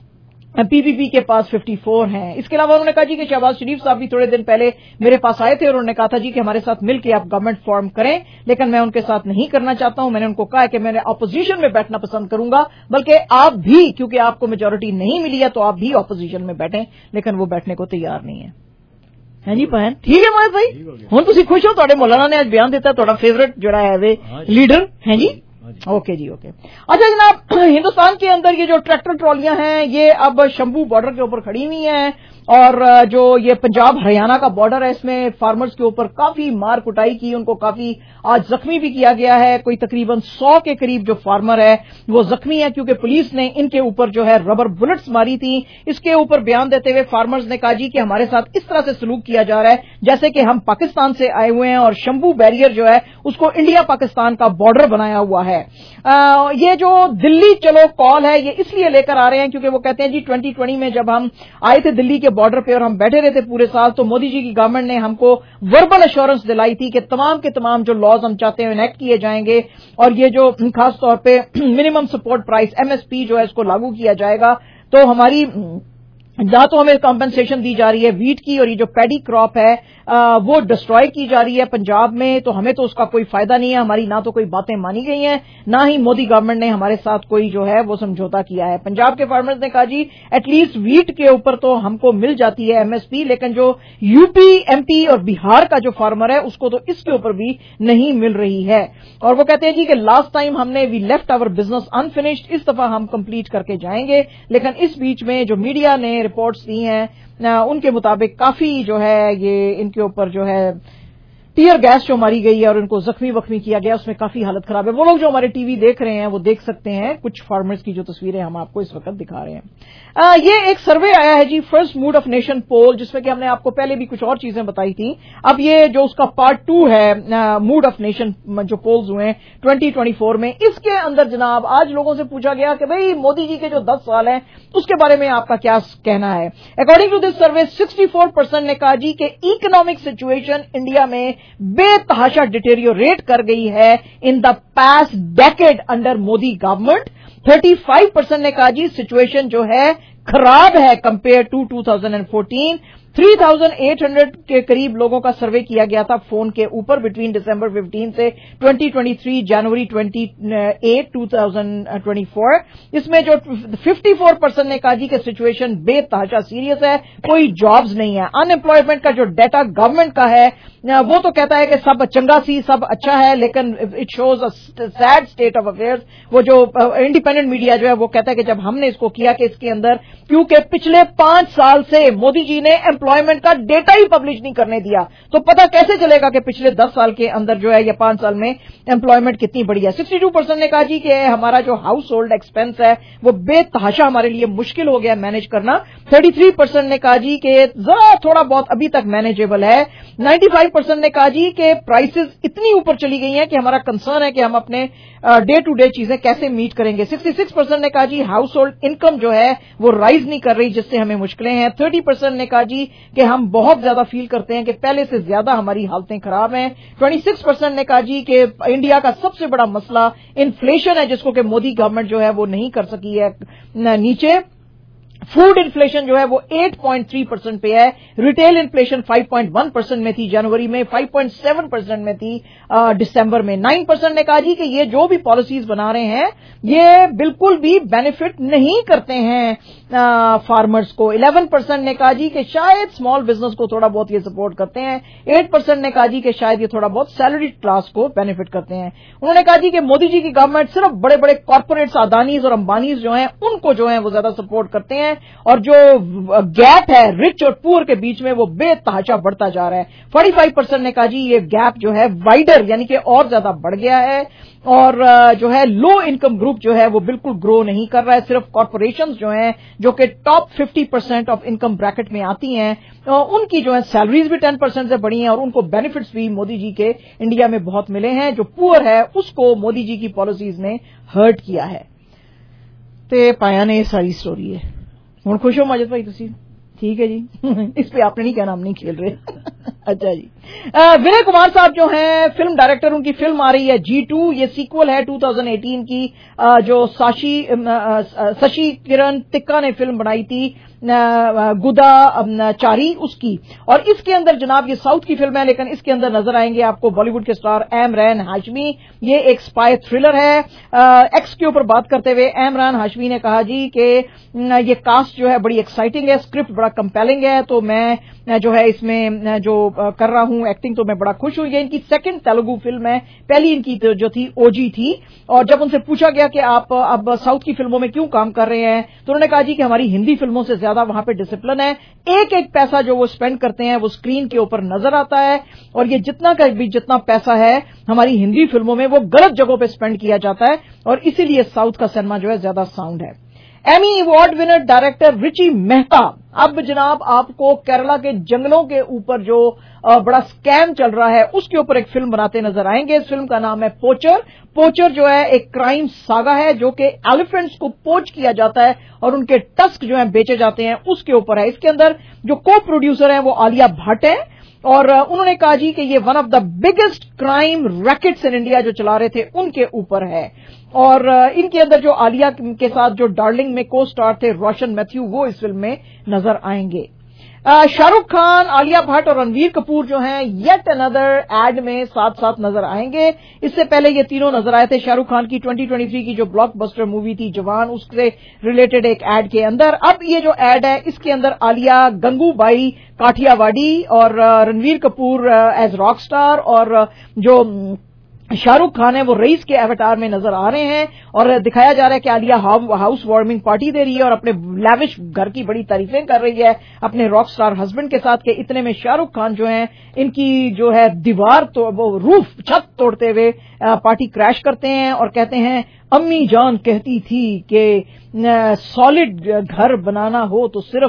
पीपीपी के पास 54 हैं। इसके अलावा उन्होंने कहा जी कि शहबाज शरीफ साहब भी थोड़े दिन पहले मेरे पास आए थे और उन्होंने कहा था जी कि हमारे साथ मिलकर आप गवर्नमेंट फॉर्म करें, लेकिन मैं उनके साथ नहीं करना चाहता हूं। मैंने उनको कहा है कि मैंने अपोजिशन में बैठना पसंद करूंगा, बल्कि आप भी, क्योंकि आपको मेजोरिटी नहीं मिली है तो आप भी अपोजिशन में बैठें, लेकिन वो बैठने को तैयार नहीं है। हैं जी पहन ठीक है मोहित भाई, हुण तुसीं खुश हो? तुहाडे मौलाना ने आज बयान दिता, तुहाडा फेवरेट जिहड़ा है वे लीडर हैं जी। ओके जी ओके। अच्छा जनाब, हिंदुस्तान के अंदर ये जो ट्रैक्टर ट्रॉलियां हैं ये अब शंभू बॉर्डर के ऊपर खड़ी हुई हैं اور جو یہ پنجاب ہریانہ کا بارڈر ہے اس میں فارمرز کے اوپر کافی مار کٹائی کی, ان کو کافی آج زخمی بھی کیا گیا ہے. کوئی تقریباً 100 کے قریب جو فارمر ہے وہ زخمی ہے کیونکہ پولیس نے ان کے اوپر جو ہے ربر بلٹس ماری تھی. اس کے اوپر بیان دیتے ہوئے فارمرز نے کہا جی کہ ہمارے ساتھ اس طرح سے سلوک کیا جا رہا ہے جیسے کہ ہم پاکستان سے آئے ہوئے ہیں اور شمبھو بیریئر جو ہے اس کو انڈیا پاکستان کا بارڈر بنایا ہوا ہے. یہ جو دلی چلو کال ہے یہ اس لیے لے کر آ رہے ہیں کیونکہ وہ کہتے ہیں جی 2020 میں جب ہم آئے تھے دلی کے بارڈر پہ اور ہم بیٹھے رہے تھے پورے سال تو مودی جی کی گورنمنٹ نے ہم کو وربل ایشورنس دلائی تھی کہ تمام کے تمام جو لاز ہم چاہتے ہیں انیکٹ کیے جائیں گے اور یہ جو خاص طور پہ منیمم سپورٹ پرائس MSP جو ہے اس کو لاگو کیا جائے گا. تو ہماری نہ تو ہمیں کمپنسیشن دی جا رہی ہے ویٹ کی, اور یہ جو پیڈی کراپ ہے وہ ڈسٹروائے کی جا رہی ہے پنجاب میں, تو ہمیں تو اس کا کوئی فائدہ نہیں ہے. ہماری نہ تو کوئی باتیں مانی گئی ہیں نہ ہی مودی گورنمنٹ نے ہمارے ساتھ کوئی جو ہے وہ سمجھوتا کیا ہے. پنجاب کے فارمرز نے کہا جی ایٹ لیسٹ ویٹ کے اوپر تو ہم کو مل جاتی ہے MSP, لیکن جو UP MP اور بہار کا جو فارمر ہے اس کو تو اس کے اوپر بھی نہیں مل رہی ہے. اور وہ کہتے ہیں جی کہ لاسٹ ٹائم ہم نے we left our business unfinished, اس دفعہ ہم کمپلیٹ کر کے جائیں گے. لیکن اس بیچ میں جو میڈیا نے رپورٹس دی ہیں ان کے مطابق کافی جو ہے یہ ان کے اوپر جو ہے ٹیئر گیس جو ماری گئی ہے اور ان کو زخمی وخمی کیا گیا, اس میں کافی حالت خراب ہے. وہ لوگ جو ہمارے ٹی وی دیکھ رہے ہیں وہ دیکھ سکتے ہیں کچھ فارمرز کی جو تصویریں ہم آپ کو اس وقت دکھا رہے ہیں. یہ ایک سروے آیا ہے جی first mood of nation poll, جس میں کہ ہم نے آپ کو پہلے بھی کچھ اور چیزیں بتائی تھیں. اب یہ جو اس کا پارٹ 2 ہے موڈ آف نیشن جو پولز ہوئے ہیں 2024 میں, اس کے اندر جناب آج لوگوں سے پوچھا گیا کہ بھئی مودی جی کے جو 10 سال ہیں اس کے بارے میں آپ کا کیا کہنا ہے. اکارڈنگ ٹو دس سروے 64% نے کہا جی کہ اکنامک سچویشن انڈیا میں بے تحاشا ڈیٹیریوریٹ کر گئی ہے in the past decade under Modi government. 35% نے کہا جی سچویشن جو ہے خراب ہے کمپیئر ٹو 2014. 3800 کے قریب لوگوں کا سروے کیا گیا تھا فون کے اوپر بٹوین دسمبر 15 سے 2023 جنوری 28 2024. اس میں جو 54% نے کہا جی کہ سچویشن بے تحاشا سیریس ہے, کوئی جابز نہیں ہے. ان امپلائمنٹ کا جو ڈیٹا گورنمنٹ کا ہے وہ تو کہتا ہے کہ سب چنگا سی سب اچھا ہے, لیکن it shows a sad state of affairs. وہ جو انڈیپینڈنٹ میڈیا جو ہے وہ کہتا ہے کہ جب ہم نے اس کو کیا کہ اس کے اندر کیونکہ پچھلے 5 سال سے مودی جی نے امپلائمنٹ کا ڈیٹا ہی پبلش نہیں کرنے دیا, تو پتہ کیسے چلے گا کہ پچھلے 10 سال کے اندر جو ہے یا 5 سال میں امپلائمنٹ کتنی بڑی ہے. 62% نے کہا جی کہ ہمارا جو ہاؤس ہولڈ ایکسپینس ہے وہ بے تحاشا ہمارے لیے مشکل ہو گیا مینج کرنا. 33% نے کہا جی کہ ذرا تھوڑا بہت ابھی تک مینیجیبل ہے. 95% نے کہا جی کہ پرائسز اتنی اوپر چلی گئی ہیں کہ ہمارا کنسرن ہے کہ ہم اپنے ڈے ٹو ڈے چیزیں کیسے میٹ کریں گے. 66% نے کہا جی ہاؤس ہولڈ انکم جو ہے وہ رائز نہیں کر رہی جس سے ہمیں مشکلیں ہیں. 30% نے کہا جی کہ ہم بہت زیادہ فیل کرتے ہیں کہ پہلے سے زیادہ ہماری حالتیں خراب ہیں. 26% نے کہا جی کہ انڈیا کا سب سے بڑا مسئلہ انفلیشن ہے جس کو کہ مودی گورنمنٹ جو ہے وہ نہیں کر سکی ہے نیچے. فوڈ انفلیشن جو ہے وہ 8.3% پہ ہے. ریٹیل انفلیشن 5.1% میں تھی جنوری میں, 5.7% میں تھی دسمبر میں. 9% نے کہا جی کہ یہ جو بھی پالیسیز بنا رہے ہیں یہ بالکل بھی بینیفٹ نہیں کرتے ہیں فارمرز کو. 11% نے کہا جی کہ شاید اسمال بزنس کو تھوڑا بہت یہ سپورٹ کرتے ہیں. 8% نے کہا جی کہ شاید یہ تھوڑا بہت سیلری کلاس کو بینیفٹ کرتے ہیں. انہوں نے کہا جی کہ مودی جی کی گورنمنٹ صرف بڑے بڑے کارپوریٹس اڈانیز اور امبانیز جو ہیں ان کو جو ہیں وہ زیادہ سپورٹ کرتے ہیں, اور جو گیپ ہے رچ اور پور کے بیچ میں وہ بے تحاشا بڑھتا جا رہا ہے. 45% نے کہا جی یہ گیپ جو ہے وائڈر یعنی کہ اور زیادہ بڑھ گیا ہے, اور جو ہے لو انکم گروپ جو ہے وہ بالکل گرو نہیں کر رہا ہے. صرف کارپوریشنز جو ہیں جو کہ ٹاپ 50% آف انکم بریکٹ میں آتی ہیں ان کی جو ہے سیلریز بھی 10% سے بڑھی ہیں اور ان کو بینیفٹس بھی مودی جی کے انڈیا میں بہت ملے ہیں. جو پور ہے اس کو مودی جی کی پالیسیز نے ہرٹ کیا ہے. تے پایا نے یہ ساری سٹوری ہے. ہوں خوش ہو ماجد بھائی تسی؟ ٹھیک ہے جی, اس پہ آپ نے نہیں کہنا ہم نہیں کھیل رہے. اچھا جی, وجے کمار صاحب جو ہیں فلم ڈائریکٹر, ان کی فلم آ رہی ہے G2. یہ سیکول ہے 2018 کی جو سشی کرن تکا نے فلم بنائی تھی گدا چاری اس کی, اور اس کے اندر جناب یہ ساؤتھ کی فلم ہے لیکن اس کے اندر نظر آئیں گے آپ کو بالی ووڈ کے سٹار عمران ہاشمی. یہ ایک سپائی تھرلر ہے. ایکس کے اوپر بات کرتے ہوئے عمران ہاشمی نے کہا جی کہ یہ کاسٹ جو ہے بڑی ایکسائٹنگ ہے, اسکرپٹ بڑا کمپیلنگ ہے, تو میں جو ہے اس میں جو کر رہا ہوں हूं, एक्टिंग तो मैं बड़ा खुश हूं। ये इनकी सेकंड तेलुगु फिल्म है, पहली इनकी जो थी ओजी थी। और जब उनसे पूछा गया कि आप अब साउथ की फिल्मों में क्यों काम कर रहे हैं, तो उन्होंने कहा जी कि हमारी हिंदी फिल्मों से ज्यादा वहां पे डिसिप्लिन है, एक एक पैसा जो वो स्पेंड करते हैं वो स्क्रीन के ऊपर नजर आता है, और ये जितना पैसा है हमारी हिंदी फिल्मों में वो गलत जगहों पे स्पेंड किया जाता है, और इसीलिए साउथ का सिनेमा जो है ज्यादा साउंड है। Emmy award winner director Richie Mehta अब जनाब आपको केरला के जंगलों के ऊपर जो बड़ा स्कैम चल रहा है उसके ऊपर एक फिल्म बनाते नजर आएंगे। इस फिल्म का नाम है पोचर। पोचर जो है एक क्राइम सागा है जो कि एलिफेंट्स को पोच किया जाता है और उनके टस्क जो है बेचे जाते हैं, उसके ऊपर है। इसके अंदर जो को प्रोड्यूसर है वो आलिया भट्ट है, और उन्होंने कहा जी कि ये one of the biggest crime rackets in India जो चला रहे थे उनके ऊपर है। और इनके अंदर जो आलिया के साथ जो डार्लिंग में को स्टार थे रोशन मैथ्यू, वो इस फिल्म में नजर आएंगे। शाहरुख खान, आलिया भट्ट और रणवीर कपूर जो हैं येट अनदर एड में साथ साथ नजर आएंगे। इससे पहले ये तीनों नजर आए थे शाहरुख खान की 2023 की जो ब्लॉकबस्टर मूवी थी जवान, उससे रिलेटेड एक एड के अंदर। अब ये जो एड है इसके अंदर आलिया गंगूबाई काठियावाड़ी और Ranbir Kapoor as rock star, और जो शाहरुख खान है वो रईस के एवटार में नजर आ रहे हैं। और दिखाया जा रहा है कि आलिया हाउस वार्मिंग पार्टी दे रही है और अपने लैविश घर की बड़ी तारीफें कर रही है अपने रॉक स्टार हस्बैंड के साथ। के इतने में शाहरुख खान जो है इनकी जो है दीवार तो वो रूफ छत तोड़ते हुए पार्टी क्रैश करते हैं और कहते हैं अम्मी जान कहती थी कि सॉलिड घर बनाना हो तो सिर्फ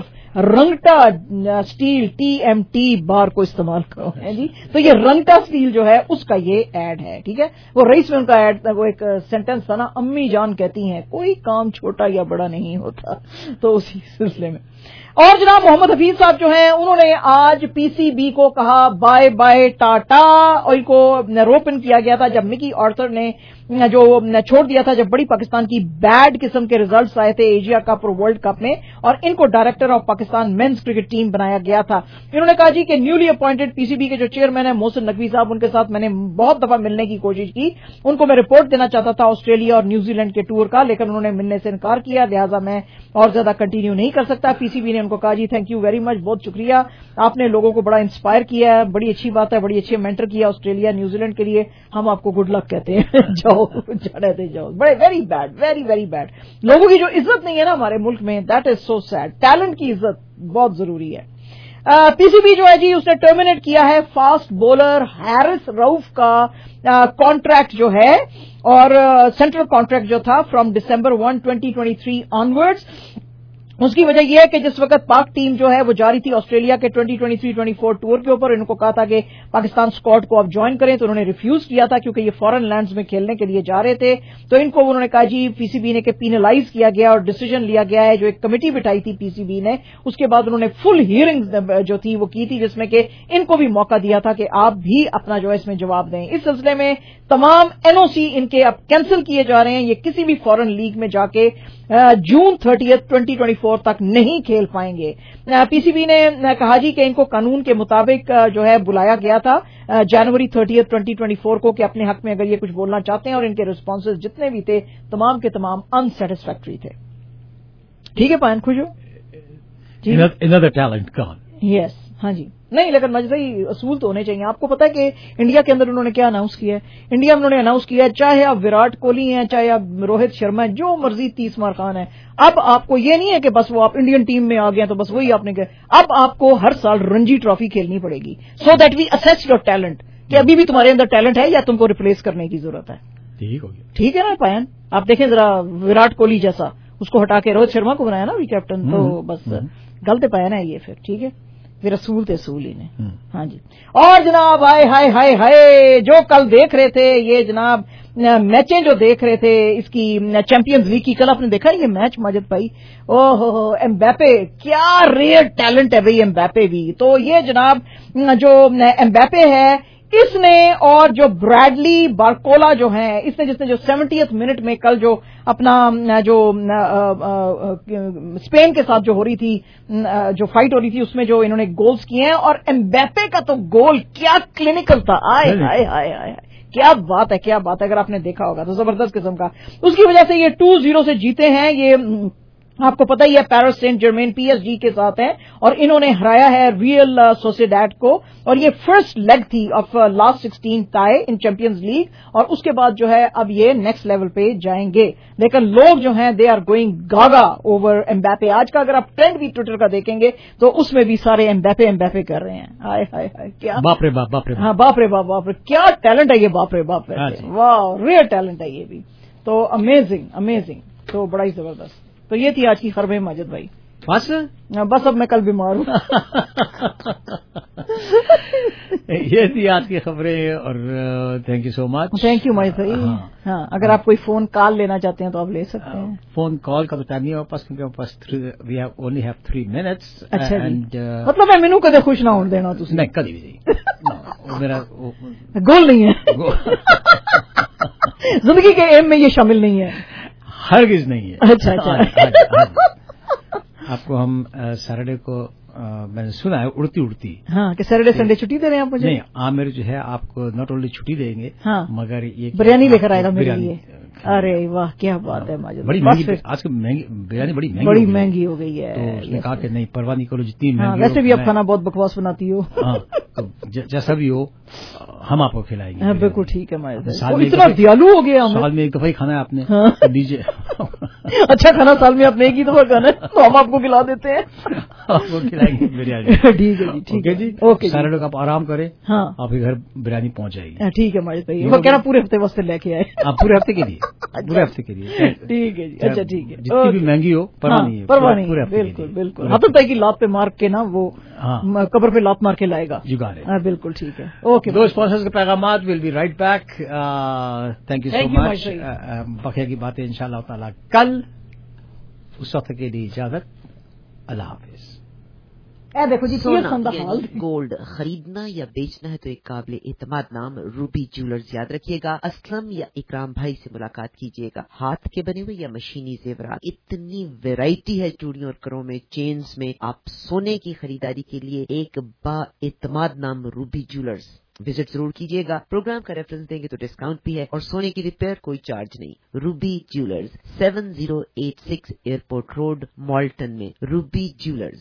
रंगटा स्टील TMT बार को इस्तेमाल करो है जी। तो ये रंगटा स्टील जो है उसका ये एड है, ठीक है। वो रईस में उनका एड, वो एक सेंटेंस था ना, अम्मी जान कहती हैं कोई काम छोटा या बड़ा नहीं होता, तो उसी सिलसिले में। और जनाब मोहम्मद हफीज साहब जो हैं उन्होंने आज PCB को कहा बाय बाय टाटा, और इनको रोपन किया गया था जब मिकी आर्थर ने जो छोड़ दिया था, जब बड़ी पाकिस्तान की बैड किस्म के रिजल्ट्स आए थे एशिया कप और वर्ल्ड कप में, और इनको director of Pakistan men's cricket team बनाया गया था। इन्होंने कहा जी कि न्यूली अपॉइंटेड PCB के जो चेयरमैन है मोहसिन नकवी साहब, उनके साथ मैंने बहुत दफा मिलने की कोशिश की। उनको मैं रिपोर्ट देना चाहता था ऑस्ट्रेलिया और न्यूजीलैंड के टूर का, लेकिन उन्होंने मिलने से इनकार किया, लिहाजा मैं और ज्यादा कंटिन्यू नहीं कर सकता। PCB ने उनको कहा जी थैंक यू वेरी मच, बहुत शुक्रिया, आपने लोगों को बड़ा इंस्पायर किया है, बड़ी अच्छी बात है, बड़ी अच्छी मेंटर किया ऑस्ट्रेलिया न्यूजीलैंड के लिए, हम आपको गुड लक कहते हैं जाओ जाने दे जाओ। बड़े very bad, very very bad. लोगों की जो इज्जत नहीं है ना हमारे मुल्क में, that is so sad. Talent की इज्जत बहुत जरूरी है। PCB जो है जी उसने टर्मिनेट किया है फास्ट बॉलर हैरिस रऊफ का कॉन्ट्रैक्ट जो है, और सेंट्रल कॉन्ट्रैक्ट जो था फ्रॉम December 1, 2023 ऑनवर्ड्स। उसकी वजह यह है कि जिस वक्त पाक टीम जो है वो जा रही थी ऑस्ट्रेलिया के 2023-24 टूर के ऊपर, इनको कहा था कि पाकिस्तान स्क्वाड को आप ज्वाइन करें, तो उन्होंने रिफ्यूज किया था क्योंकि ये फॉरेन लैंड्स में खेलने के लिए जा रहे थे। तो इनको उन्होंने कहा जी PCB ने कि पीनलाइज किया गया और डिसीजन लिया गया है, जो एक कमेटी बिठाई थी PCB ने, उसके बाद उन्होंने फुल हियरिंग जो थी वो की थी, जिसमें कि इनको भी मौका दिया था कि आप भी अपना जो है इसमें जवाब दें। इस सिलसिले में तमाम NOC इनके अब कैंसिल किए जा रहे हैं, ये किसी भी फॉरेन लीग में जाके June 30, 2024 तक नहीं खेल पाएंगे। PCB ने कहा जी कि इनको कानून के मुताबिक जो है बुलाया गया था January 30, 2024 को, कि अपने हक में अगर ये कुछ बोलना चाहते हैं, और इनके रिस्पॉन्सेज जितने भी थे तमाम के तमाम अनसेटिस्फैक्ट्री थे। ठीक है पायन, खुश हो? Another talent gone. Yes, हाँ जी। नहीं, लेकिन मजबूरी असूल तो होने चाहिए। आपको पता है कि इंडिया के अंदर उन्होंने क्या अनाउंस किया है? इंडिया में उन्होंने अनाउंस किया है चाहे आप विराट कोहली हैं, चाहे आप रोहित शर्मा हैं, जो मर्जी 30 मार खान है, अब आपको ये नहीं है कि बस वो आप इंडियन टीम में आ गए तो बस वही आपने किया। अब आपको हर साल रणजी ट्रॉफी खेलनी पड़ेगी, so that we assess your talent, कि अभी भी तुम्हारे अंदर टैलेंट है या तुमको रिप्लेस करने की जरूरत है। ठीक है ना पायन? आप देखें जरा, विराट कोहली जैसा उसको हटा के रोहित शर्मा को बनाया ना वी कैप्टन, तो बस गलत पाया ना ये, फिर ठीक है, फिर असूल थे असूल ही ने। हाँ जी। और जनाब हाय हाय हाय हाय, जो कल देख रहे थे ये जनाब मैचें जो देख रहे थे इसकी चैंपियंस लीग की, कल आपने देखा ये मैच माजिद भाई? ओहो, एम्बैपे, क्या रेयर टैलेंट है भाई एम्बैपे भी। तो ये जनाब जो एम्बैपे है इसने, और जो ब्रैडली बारकोला जो है, इसने जिसने जो 70th मिनट में कल जो अपना जो स्पेन के साथ जो हो रही थी, जो फाइट हो रही थी, उसमें जो इन्होंने गोल्स किए हैं, और एम्बैपे का तो गोल क्या क्लिनिकल था, आय हाय हाय हाय, क्या बात है, क्या बात है। अगर आपने देखा होगा तो जबरदस्त किस्म का। उसकी वजह से ये 2-0 से जीते हैं। ये आपको पता ही है पैरिस सेंट जर्मेन PSG के साथ है और इन्होंने हराया है रियल सोसिएडाड को और ये फर्स्ट लेग थी of last 16 tie in Champions League और उसके बाद जो है अब ये नेक्स्ट लेवल पे जाएंगे। लेकिन लोग जो हैं they are going gaga over Mbappe. आज का अगर आप ट्रेंड भी ट्विटर का देखेंगे तो उसमें भी सारे एम्बैपे कर रहे हैं। हाय हाय हाय क्या बाप रे बाप, बाप रे हाँ बाप रे बाप रे क्या टैलेंट है ये, बाप रे बाप रे वाह रियल टैलेंट है ये भी। तो अमेजिंग तो बड़ा ही जबरदस्त। तो ये थी आज की खबरें माजिद भाई। बस अब मैं कल बीमार हूँ। ये थी आज की खबरें और thank you so much. Thank you Majid भाई। हाँ अगर आप कोई फोन कॉल लेना चाहते हैं तो आप ले सकते हैं। फोन कॉल का तो टाइम नहीं है पास क्योंकि हमारे पास we have only have 3 minutes. अच्छा जी मतलब मैं मैनू कदे खुश ना होने देना तुम नहीं कभी भी नहीं। मेरा गोल नहीं है। जिंदगी के एम में ये शामिल नहीं है, हरगिज नहीं है। अच्छा आपको हम सैटरडे को मैंने सुना है उड़ती हाँ कि सैटरडे संडे छुट्टी दे रहे हैं आप मुझे। नहीं मेरे जो है आपको नॉट ओनली छुट्टी देंगे हाँ मगर ये बिरयानी लेकर आएगा मेरे लिए। अरे वाह क्या बात है माजिद, बड़ी महंगी आजकल बिरयानी बड़ी महंगी हो गई है। तो उसने कहा कि नहीं परवाह नहीं करो जितनी महंगी वैसे भी आप खाना बहुत बकवास बनाती हो। तो जैसा भी हो हम आपको खिलाएंगे। हाँ बिल्कुल ठीक है माजिद, इतना दयालु हो गया। साल में एक दफा ही खाना है आपने दीजिए। अच्छा खाना साल में आपने एक ही दफा खाना है तो हम आपको खिला देते हैं। आपको खिलाएंगे बिरयानी। ठीक है जी ठीक है जी ओके। सैटरडे को आप आराम करें। हाँ आपके घर बिरयानी पहुंच जाएगी। ठीक है माजिद भाई वो कह रहा पूरे हफ्ते वास्ते लेके आए। आप पूरे हफ्ते के लिए पूरे हफ्ते के लिए ठीक है जी। अच्छा ठीक है जितनी भी महंगी हो परवाह नहीं है पूरे हफ्ते बिल्कुल हफ्ते तक की लात पे मार के ना वो कब्र पे लात मार के लाएगा। बिल्कुल ठीक है ओके। दो स्पॉन्सर्स के पैगामात will be right back. Thank you so much. बकिया की बातें इंशाल्लाह ताला कल। उस वक्त के लिए इजाजत, अल्लाह हाफिज। देखो जी सोना गोल्ड खरीदना या बेचना है तो एक काबिल एतमाद नाम रूबी ज्वेलर्स याद रखिएगा। असलम या इकराम भाई से मुलाकात कीजिएगा। हाथ के बने हुए या मशीनी जेवरात, इतनी वैरायटी है चूड़ियों और करों में, चेन्स में। आप सोने की खरीदारी के लिए एक बाएतमाद नाम रूबी ज्वेलर्स विजिट जरूर कीजिएगा। प्रोग्राम का रेफरेंस देंगे तो डिस्काउंट भी है और सोने की रिपेयर कोई चार्ज नहीं। Ruby jewellers 7086 airport road Malton में। Ruby jewellers.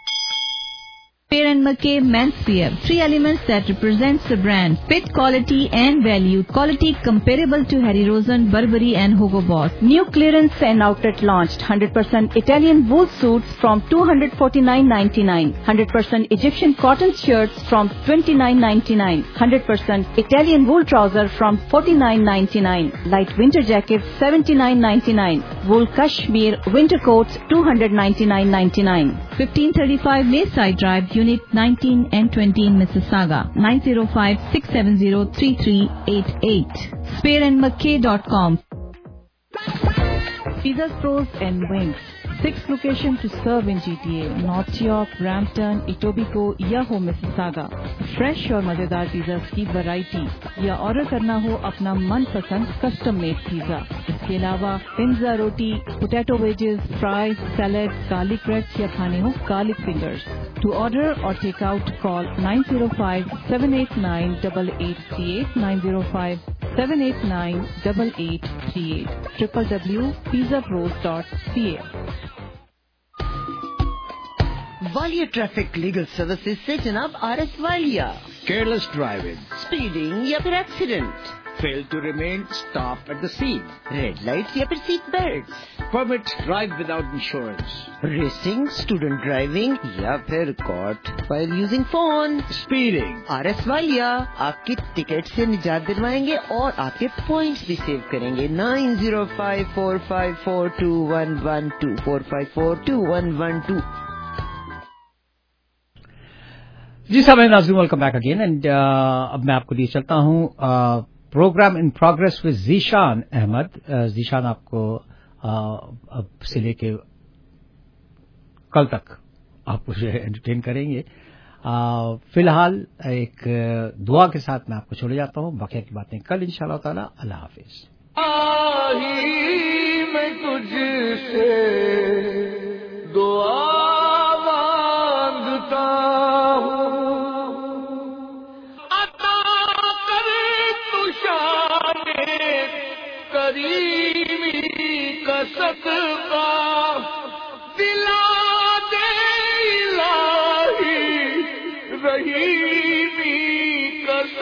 Spear & McKay Men's Wear. 3 elements that represents the brand. Fit, quality and value. Quality comparable to Harry Rosen, Burberry and Hugo Boss. New clearance and outlet launched. 100% Italian wool suits from $249.99. 100% Egyptian cotton shirts from $29.99. 100% Italian wool trouser from $49.99. Light winter jackets $79.99. Wool cashmere winter coats $299.99. 1535 Mayside Drive, Unit 19 and 20 in Mississauga. 905-670-3388. SpearandMcKay.com. Pizzas Pros and Wings. 6 locations to serve in GTA, North York, Brampton, Etobicoke या हो Mississauga. Fresh और मजेदार pizza की variety या order करना हो अपना मनपसंद कस्टम मेड पिज़्ज़ा। इसके अलावा pizza roti, potato wedges, fries, salad, garlic breads या खाने हो garlic fingers. To order or take out, call 905-789-8838, 905-789-8838, www.pizzapros.ca. Walia traffic legal services से जनाब RS Walia. Careless driving, speeding या फिर accident, fail to remain, stop at the scene, red lights या फिर seat belts, permit drive without insurance, racing, student driving या फिर caught while using phone. speeding, RS Walia आपकी ticket से निजात दिलवाएंगे और आपके पॉइंट्स भी सेव करेंगे। 9054542112 4542112। जी साहब नाज़रीन वेलकम बैक अगेन एंड अब मैं आपको लिए चलता हूं program in progress with Zeeshan Ahmed. Zeeshan आपको अब से लेके कल तक आपको एंटरटेन करेंगे। फिलहाल एक दुआ के साथ मैं आपको छोड़े जाता हूं। बाकी की बातें कल इंशाअल्लाह ताला। अल्लाह हाफिज। मैं तुझसे दुआ मांगता हूँ, अता कर तू शान करीमी का सदका,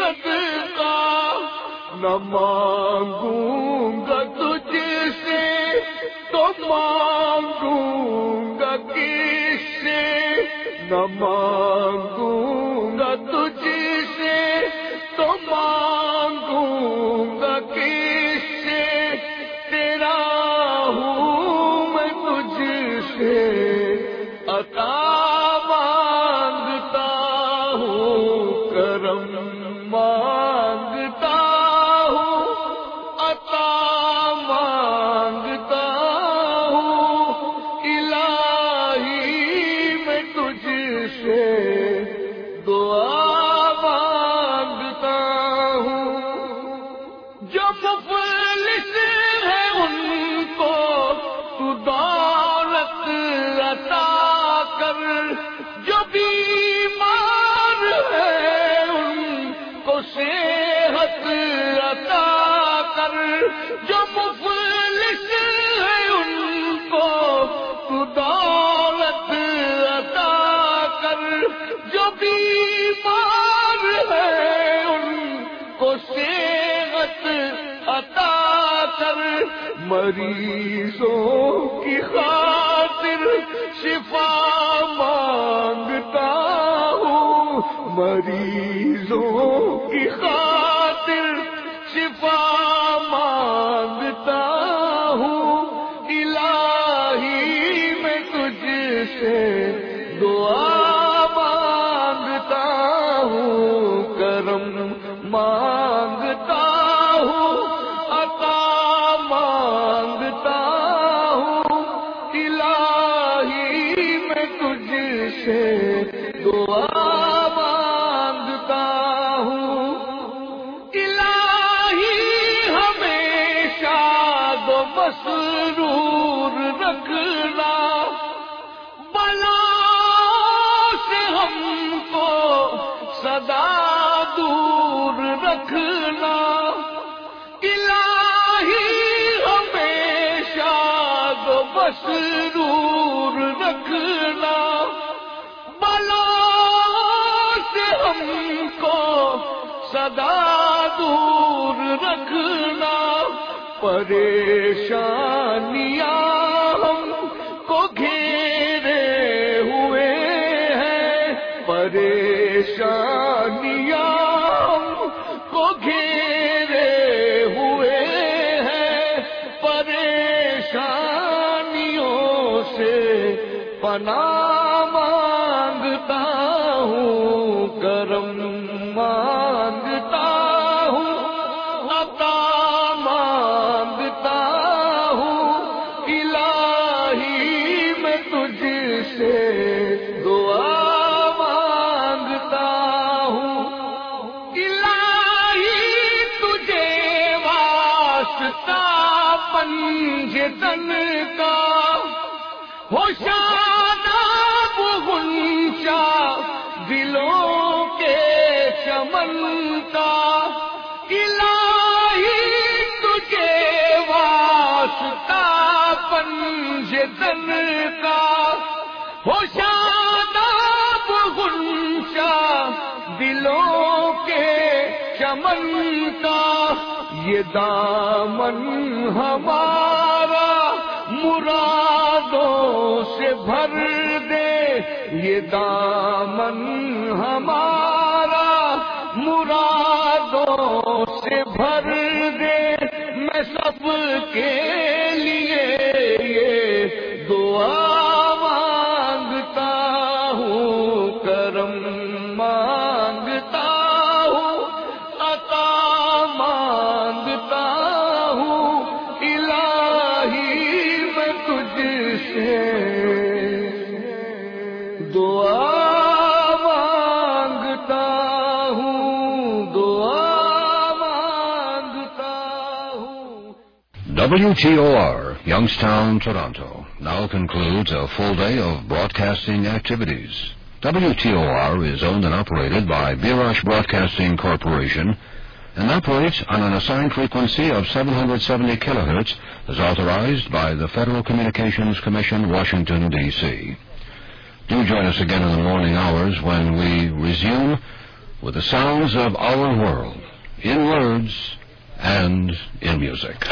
صدقہ نہ مانگوں گا تجھ سے تو مانگوں گا کس سے نہ مانگوں گا تجھ سے تو مانگوں گا کس سے تیرا ہوں میں تجھ سے عطا مانگتا ہوں کرم مانگتا ہوں عطا مانگتا ہوں الہی میں تجھ سے دعا مانگتا ہوں جو مفلس ہے ان کو تو دولت عطا کر جو بیمار ہے ان کو صحت عطا کر جو مفلس ہے ان کو تو دولت عطا کر جو بیمار ہے ان کو صحت عطا کر مریضوں کی خاطر شفا مانگتا ہوں مریضوں کی خاطر شفا مانگتا ہوں الہی میں تجھ سے دعا مانگتا ہوں کرم مانگتا ہوں عطا مانگتا ہوں الہی میں تجھ سے دعا مانگتا ہوں الہی ہمیشہ دو مسرور رکھنا بلا سے ہم کو سدا دور رکھنا الہی ہمیشہ دو مسرور رکھنا بلا سے ہم کو سدا دور رکھنا پریشانیاں ہم کو گھیرے ہوئے ہیں پریشانیاں ہم کو گھیرے ہوئے ہیں پریشانیوں سے پناہ مانگتا ہوں کرم مانگتا ہوں عطا مانگتا ہوں الہی میں تجھ سے دعا مانگتا ہوں الہی تجھے واسطہ پنجتن کا ہو شاداب غنچہ دلوں کے چمن کا الہی تجھے واسطہ پنجتن کا ہو شاداب غنچہ دلوں کے چمن کا یہ دامن ہمارا مرادوں سے بھر دے یہ دامن ہمارا مرادوں سے بھر دے میں سب کے لیے یہ دعا مانگتا ہوں کرم مانگتا ہوں عطا مانگتا ہوں الہی میں تجھ سے دعا مانگتا ہوں دعا مانگتا ہوں. WTOR, Youngstown, Toronto, now concludes a full day of broadcasting activities. WTOR is owned and operated by Birash Broadcasting Corporation and operates on an assigned frequency of 770 kilohertz as authorized by the Federal Communications Commission, Washington, D.C. Do join us again in the morning hours when we resume with the sounds of our world, in words and in music.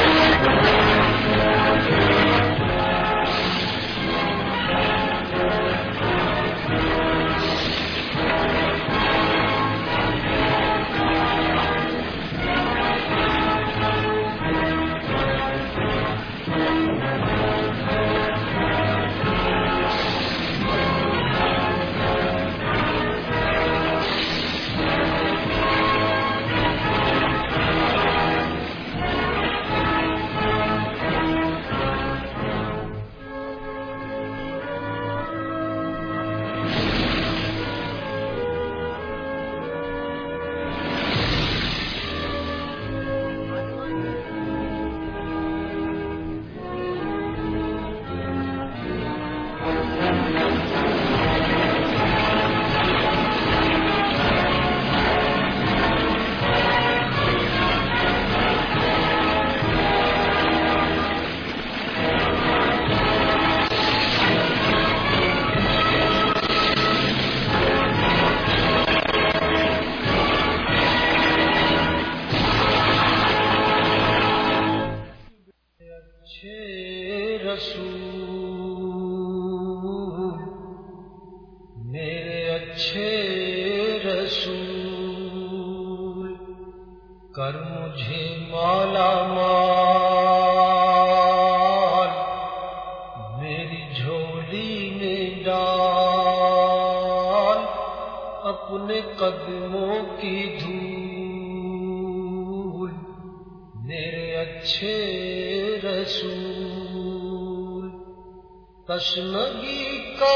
تشنگی کا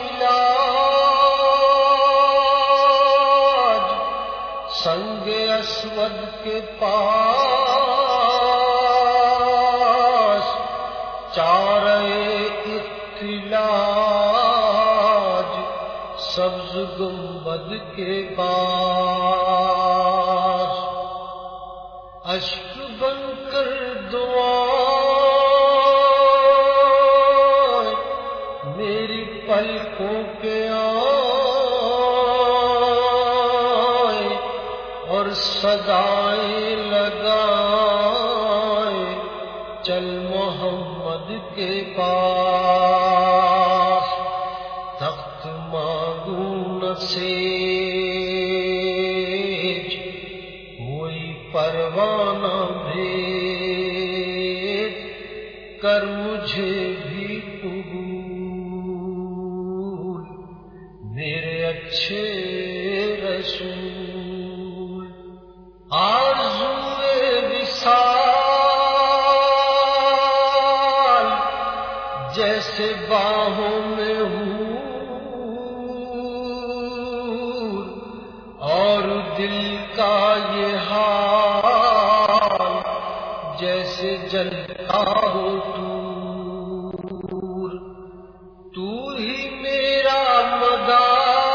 علاج سنگ اسود کے پاس چارے اختلاج سبز گنبد کے پاس اشک بن کر دعا پلکوں کے آئے اور صدائیں لگائے چل محمد کے پاس تخت مانگوں نہ سیج کوئی پروانہ بھیج کر مجھے بھی اچھے رسول آرزوئے وصال جیسے باہوں میں ہوں اور دل کا یہ حال جیسے جلتا ہو تو ہی میرا مدار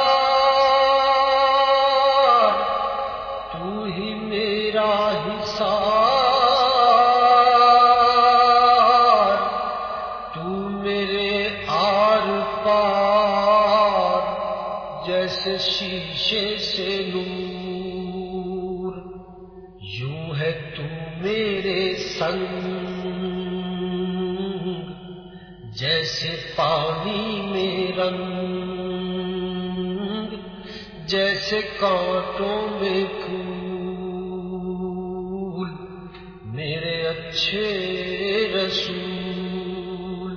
شیشے سے نور یوں ہے تو میرے سنگ جیسے پانی میں رنگ جیسے کانٹوں میں پھول میرے اچھے رسول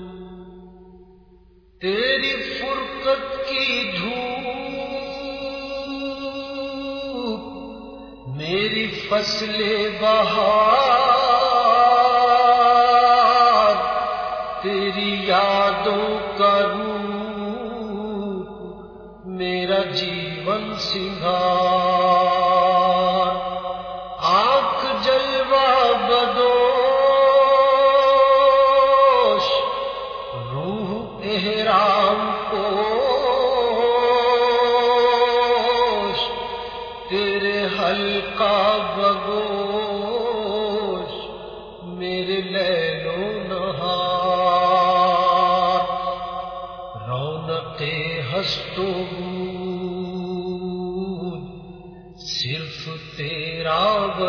تیری فرقت کی دھوپ میری فصل بہار تیری یادوں کا روپ میرا جیون سنگار آنکھ جلوہ بدوش روح احرام پوش تیرے حلقہ بگوش میرے لیل و نہار رونق ہست و بود صرف تیرا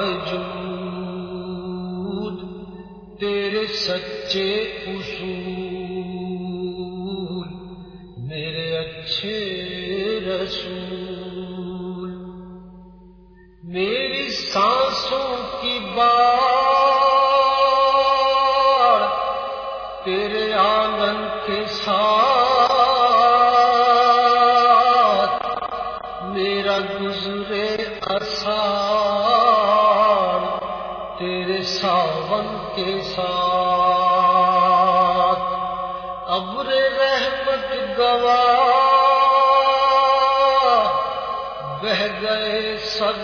وجود، تیرے سچے اصول، میرے اچھے رسول، میری سانسوں کی باڑ تیرے آنگن کے ساتھ، میرا گزرے اسار تیرے ساون کے ساتھ، ابر رحمت گواہ بہ گئے سب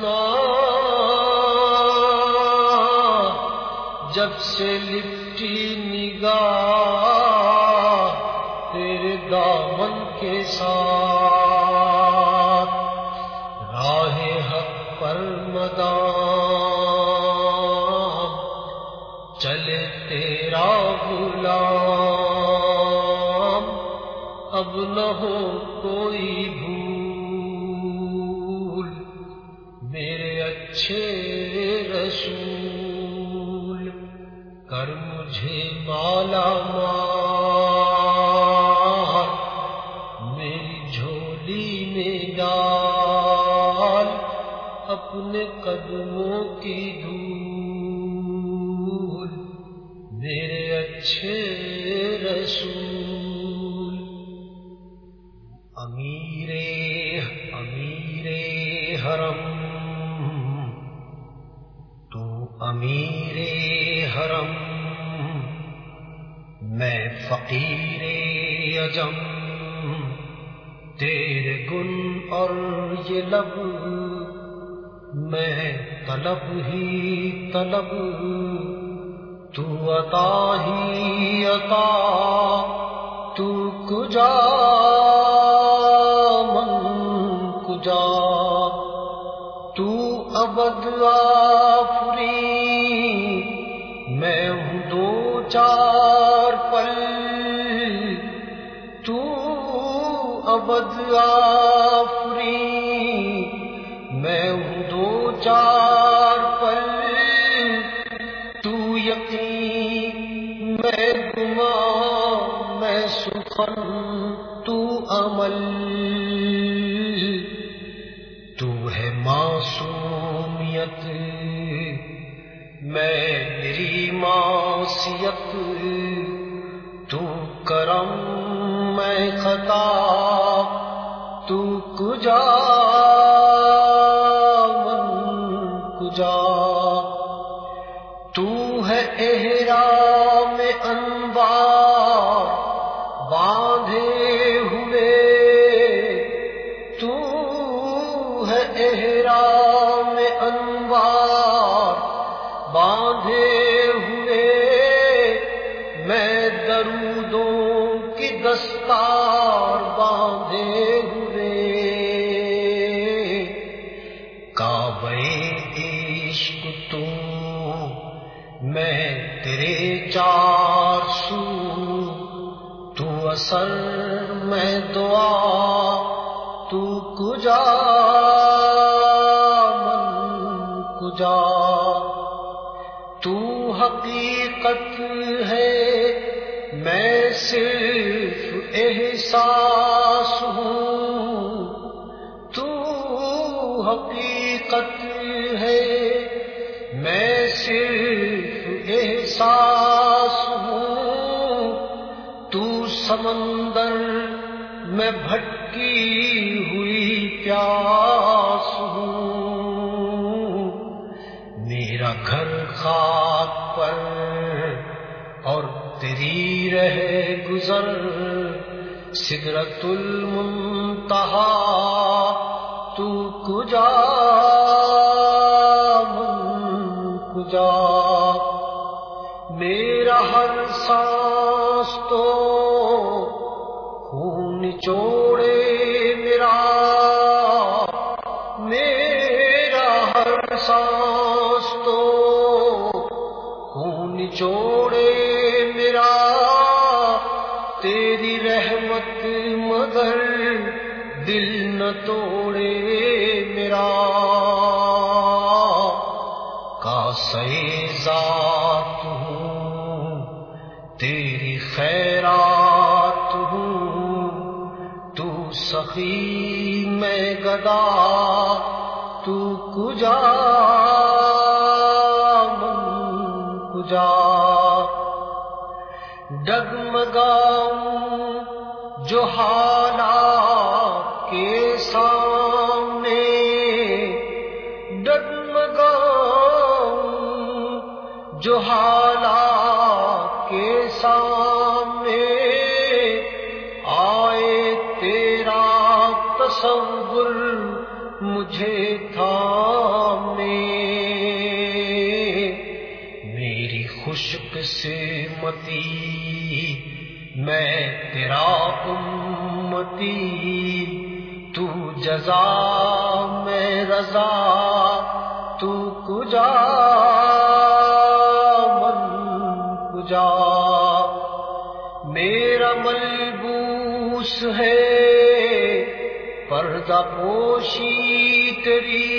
گناہ، جب سے لپٹی نگاہ تیرے دامن کے ساتھ، راہ حق پر مدام چلے تیرا غلام، اب نہ ہو کوئی بھول، میرے اچھے رسول، کر مجھے مالا مال، میری جھولی میں ڈال اپنے قدموں کی دھول، میرے اچھے رسول، امیر حرم تو امیر حرم، میں فقیر عجم، تیرے گن اور یہ لب، میں طلب ہی طلب، تو عطا ہی عطا، تو کجا من کجا، تو ابد آفری، میں ہوں دو چار پل، تو ابد آفری، میں ہوں دو چار پل، تو یقین میں گمان میں سخن، تو عمل، تو ہے معصومیت، میں میری معصیت، تو کرم میں خطا، تو کجا من کجا، تو ہے احرام انوار باندھے ہوئے، تو ہے احرام انوار باندھے ہوئے، میں درودوں کی دستار باندھے ہوئے، کعبہ عشق تو میں تیرے چار سو، تو اثر میں دعا، تو کجا من کجا، تو حقیقت ہے میں صرف احساس ہوں، تو حقیقت ہے میں صرف احساس ہوں، تو سمندر میں بھٹکی ہوئی پیاس ہوں، میرا گھر خاک پر اور تیری رہ گزر سدرۃ المنتہا، تو کجا من کجا، میرا ہر سانس تو خون نچوڑے میرا، میرا ہر سانس تو خون نچوڑے میرا، تیری رحمت مگر دل نہ توڑے میرا، کاسے ذات ہوں تیری خیرات ہوں، تو سخی میں گدا، تو کجا من کجا، ڈگمگاؤں جو حالات کے سامنے، ڈگمگاؤں جو حالات کے سامنے، آئے تیرا تصور مجھے تھامنے، میری خشک قسمتی میں تیرا امتی، تو جزا میں رضا، تو کجا من کجا، میرا ملبوس ہے پردہ پوشی تیری،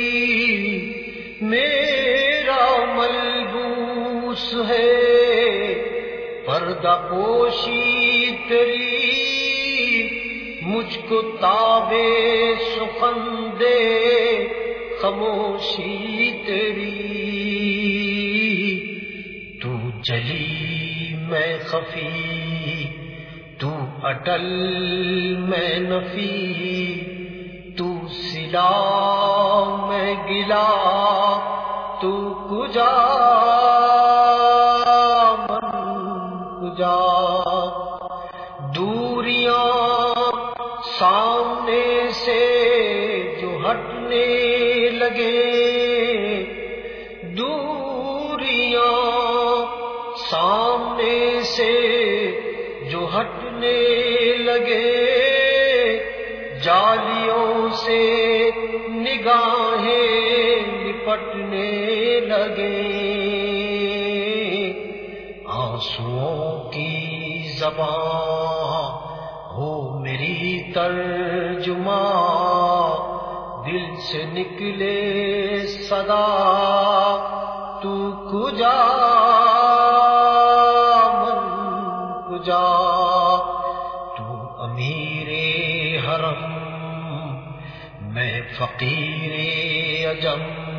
میرا ملبوس ہے پردہ پوشی تیری، مجھ کو تابے سخن دے خاموشی تیری، تو جلی میں خفی، تو اٹل میں نفی، تو سلا میں گلا، تو کجا من کجا، دوریاں سامنے سے جو ہٹنے لگے، دوریاں سامنے سے جو ہٹنے لگے، جالیوں سے نگاہیں لپٹنے لگے، آنسوؤں کی زبان ہو میری ترجمہ، دل سے نکلے صدا، تو کجا من کجا، تو امیر حرم میں فقیر عجم،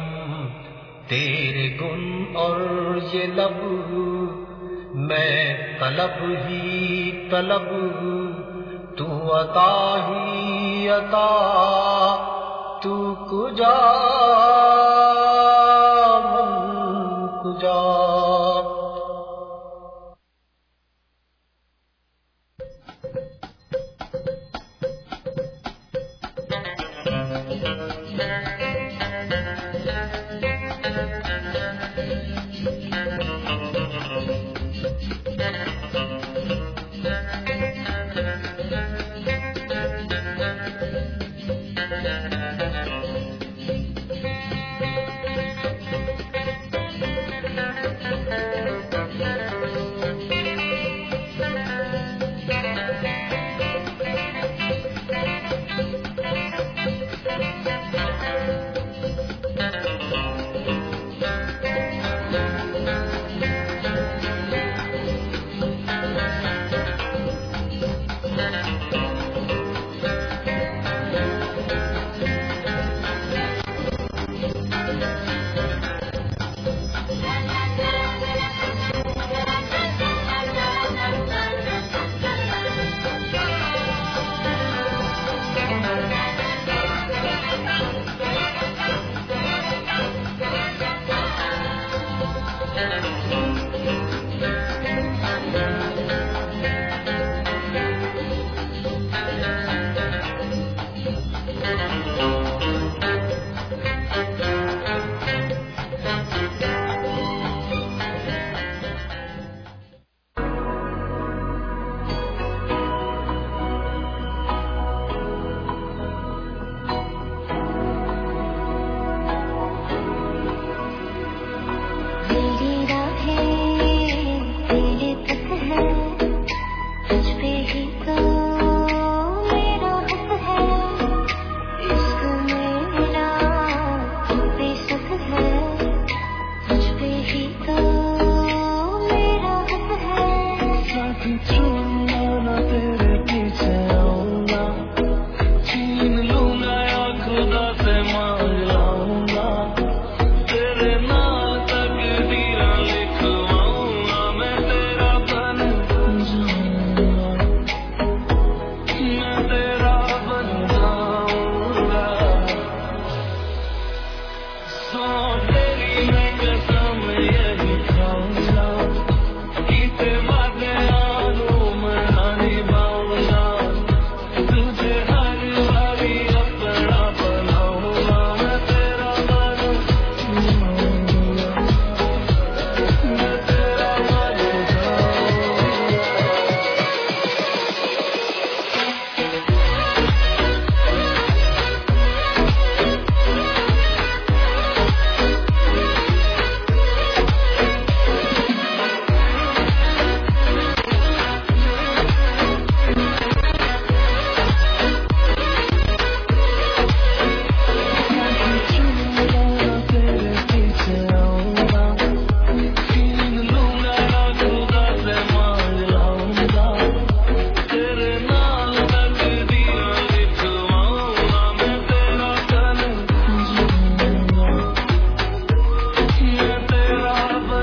تیرے گن اور یہ لب میں طلب ہی طلب، تو عطا ہی عطا، تو کجا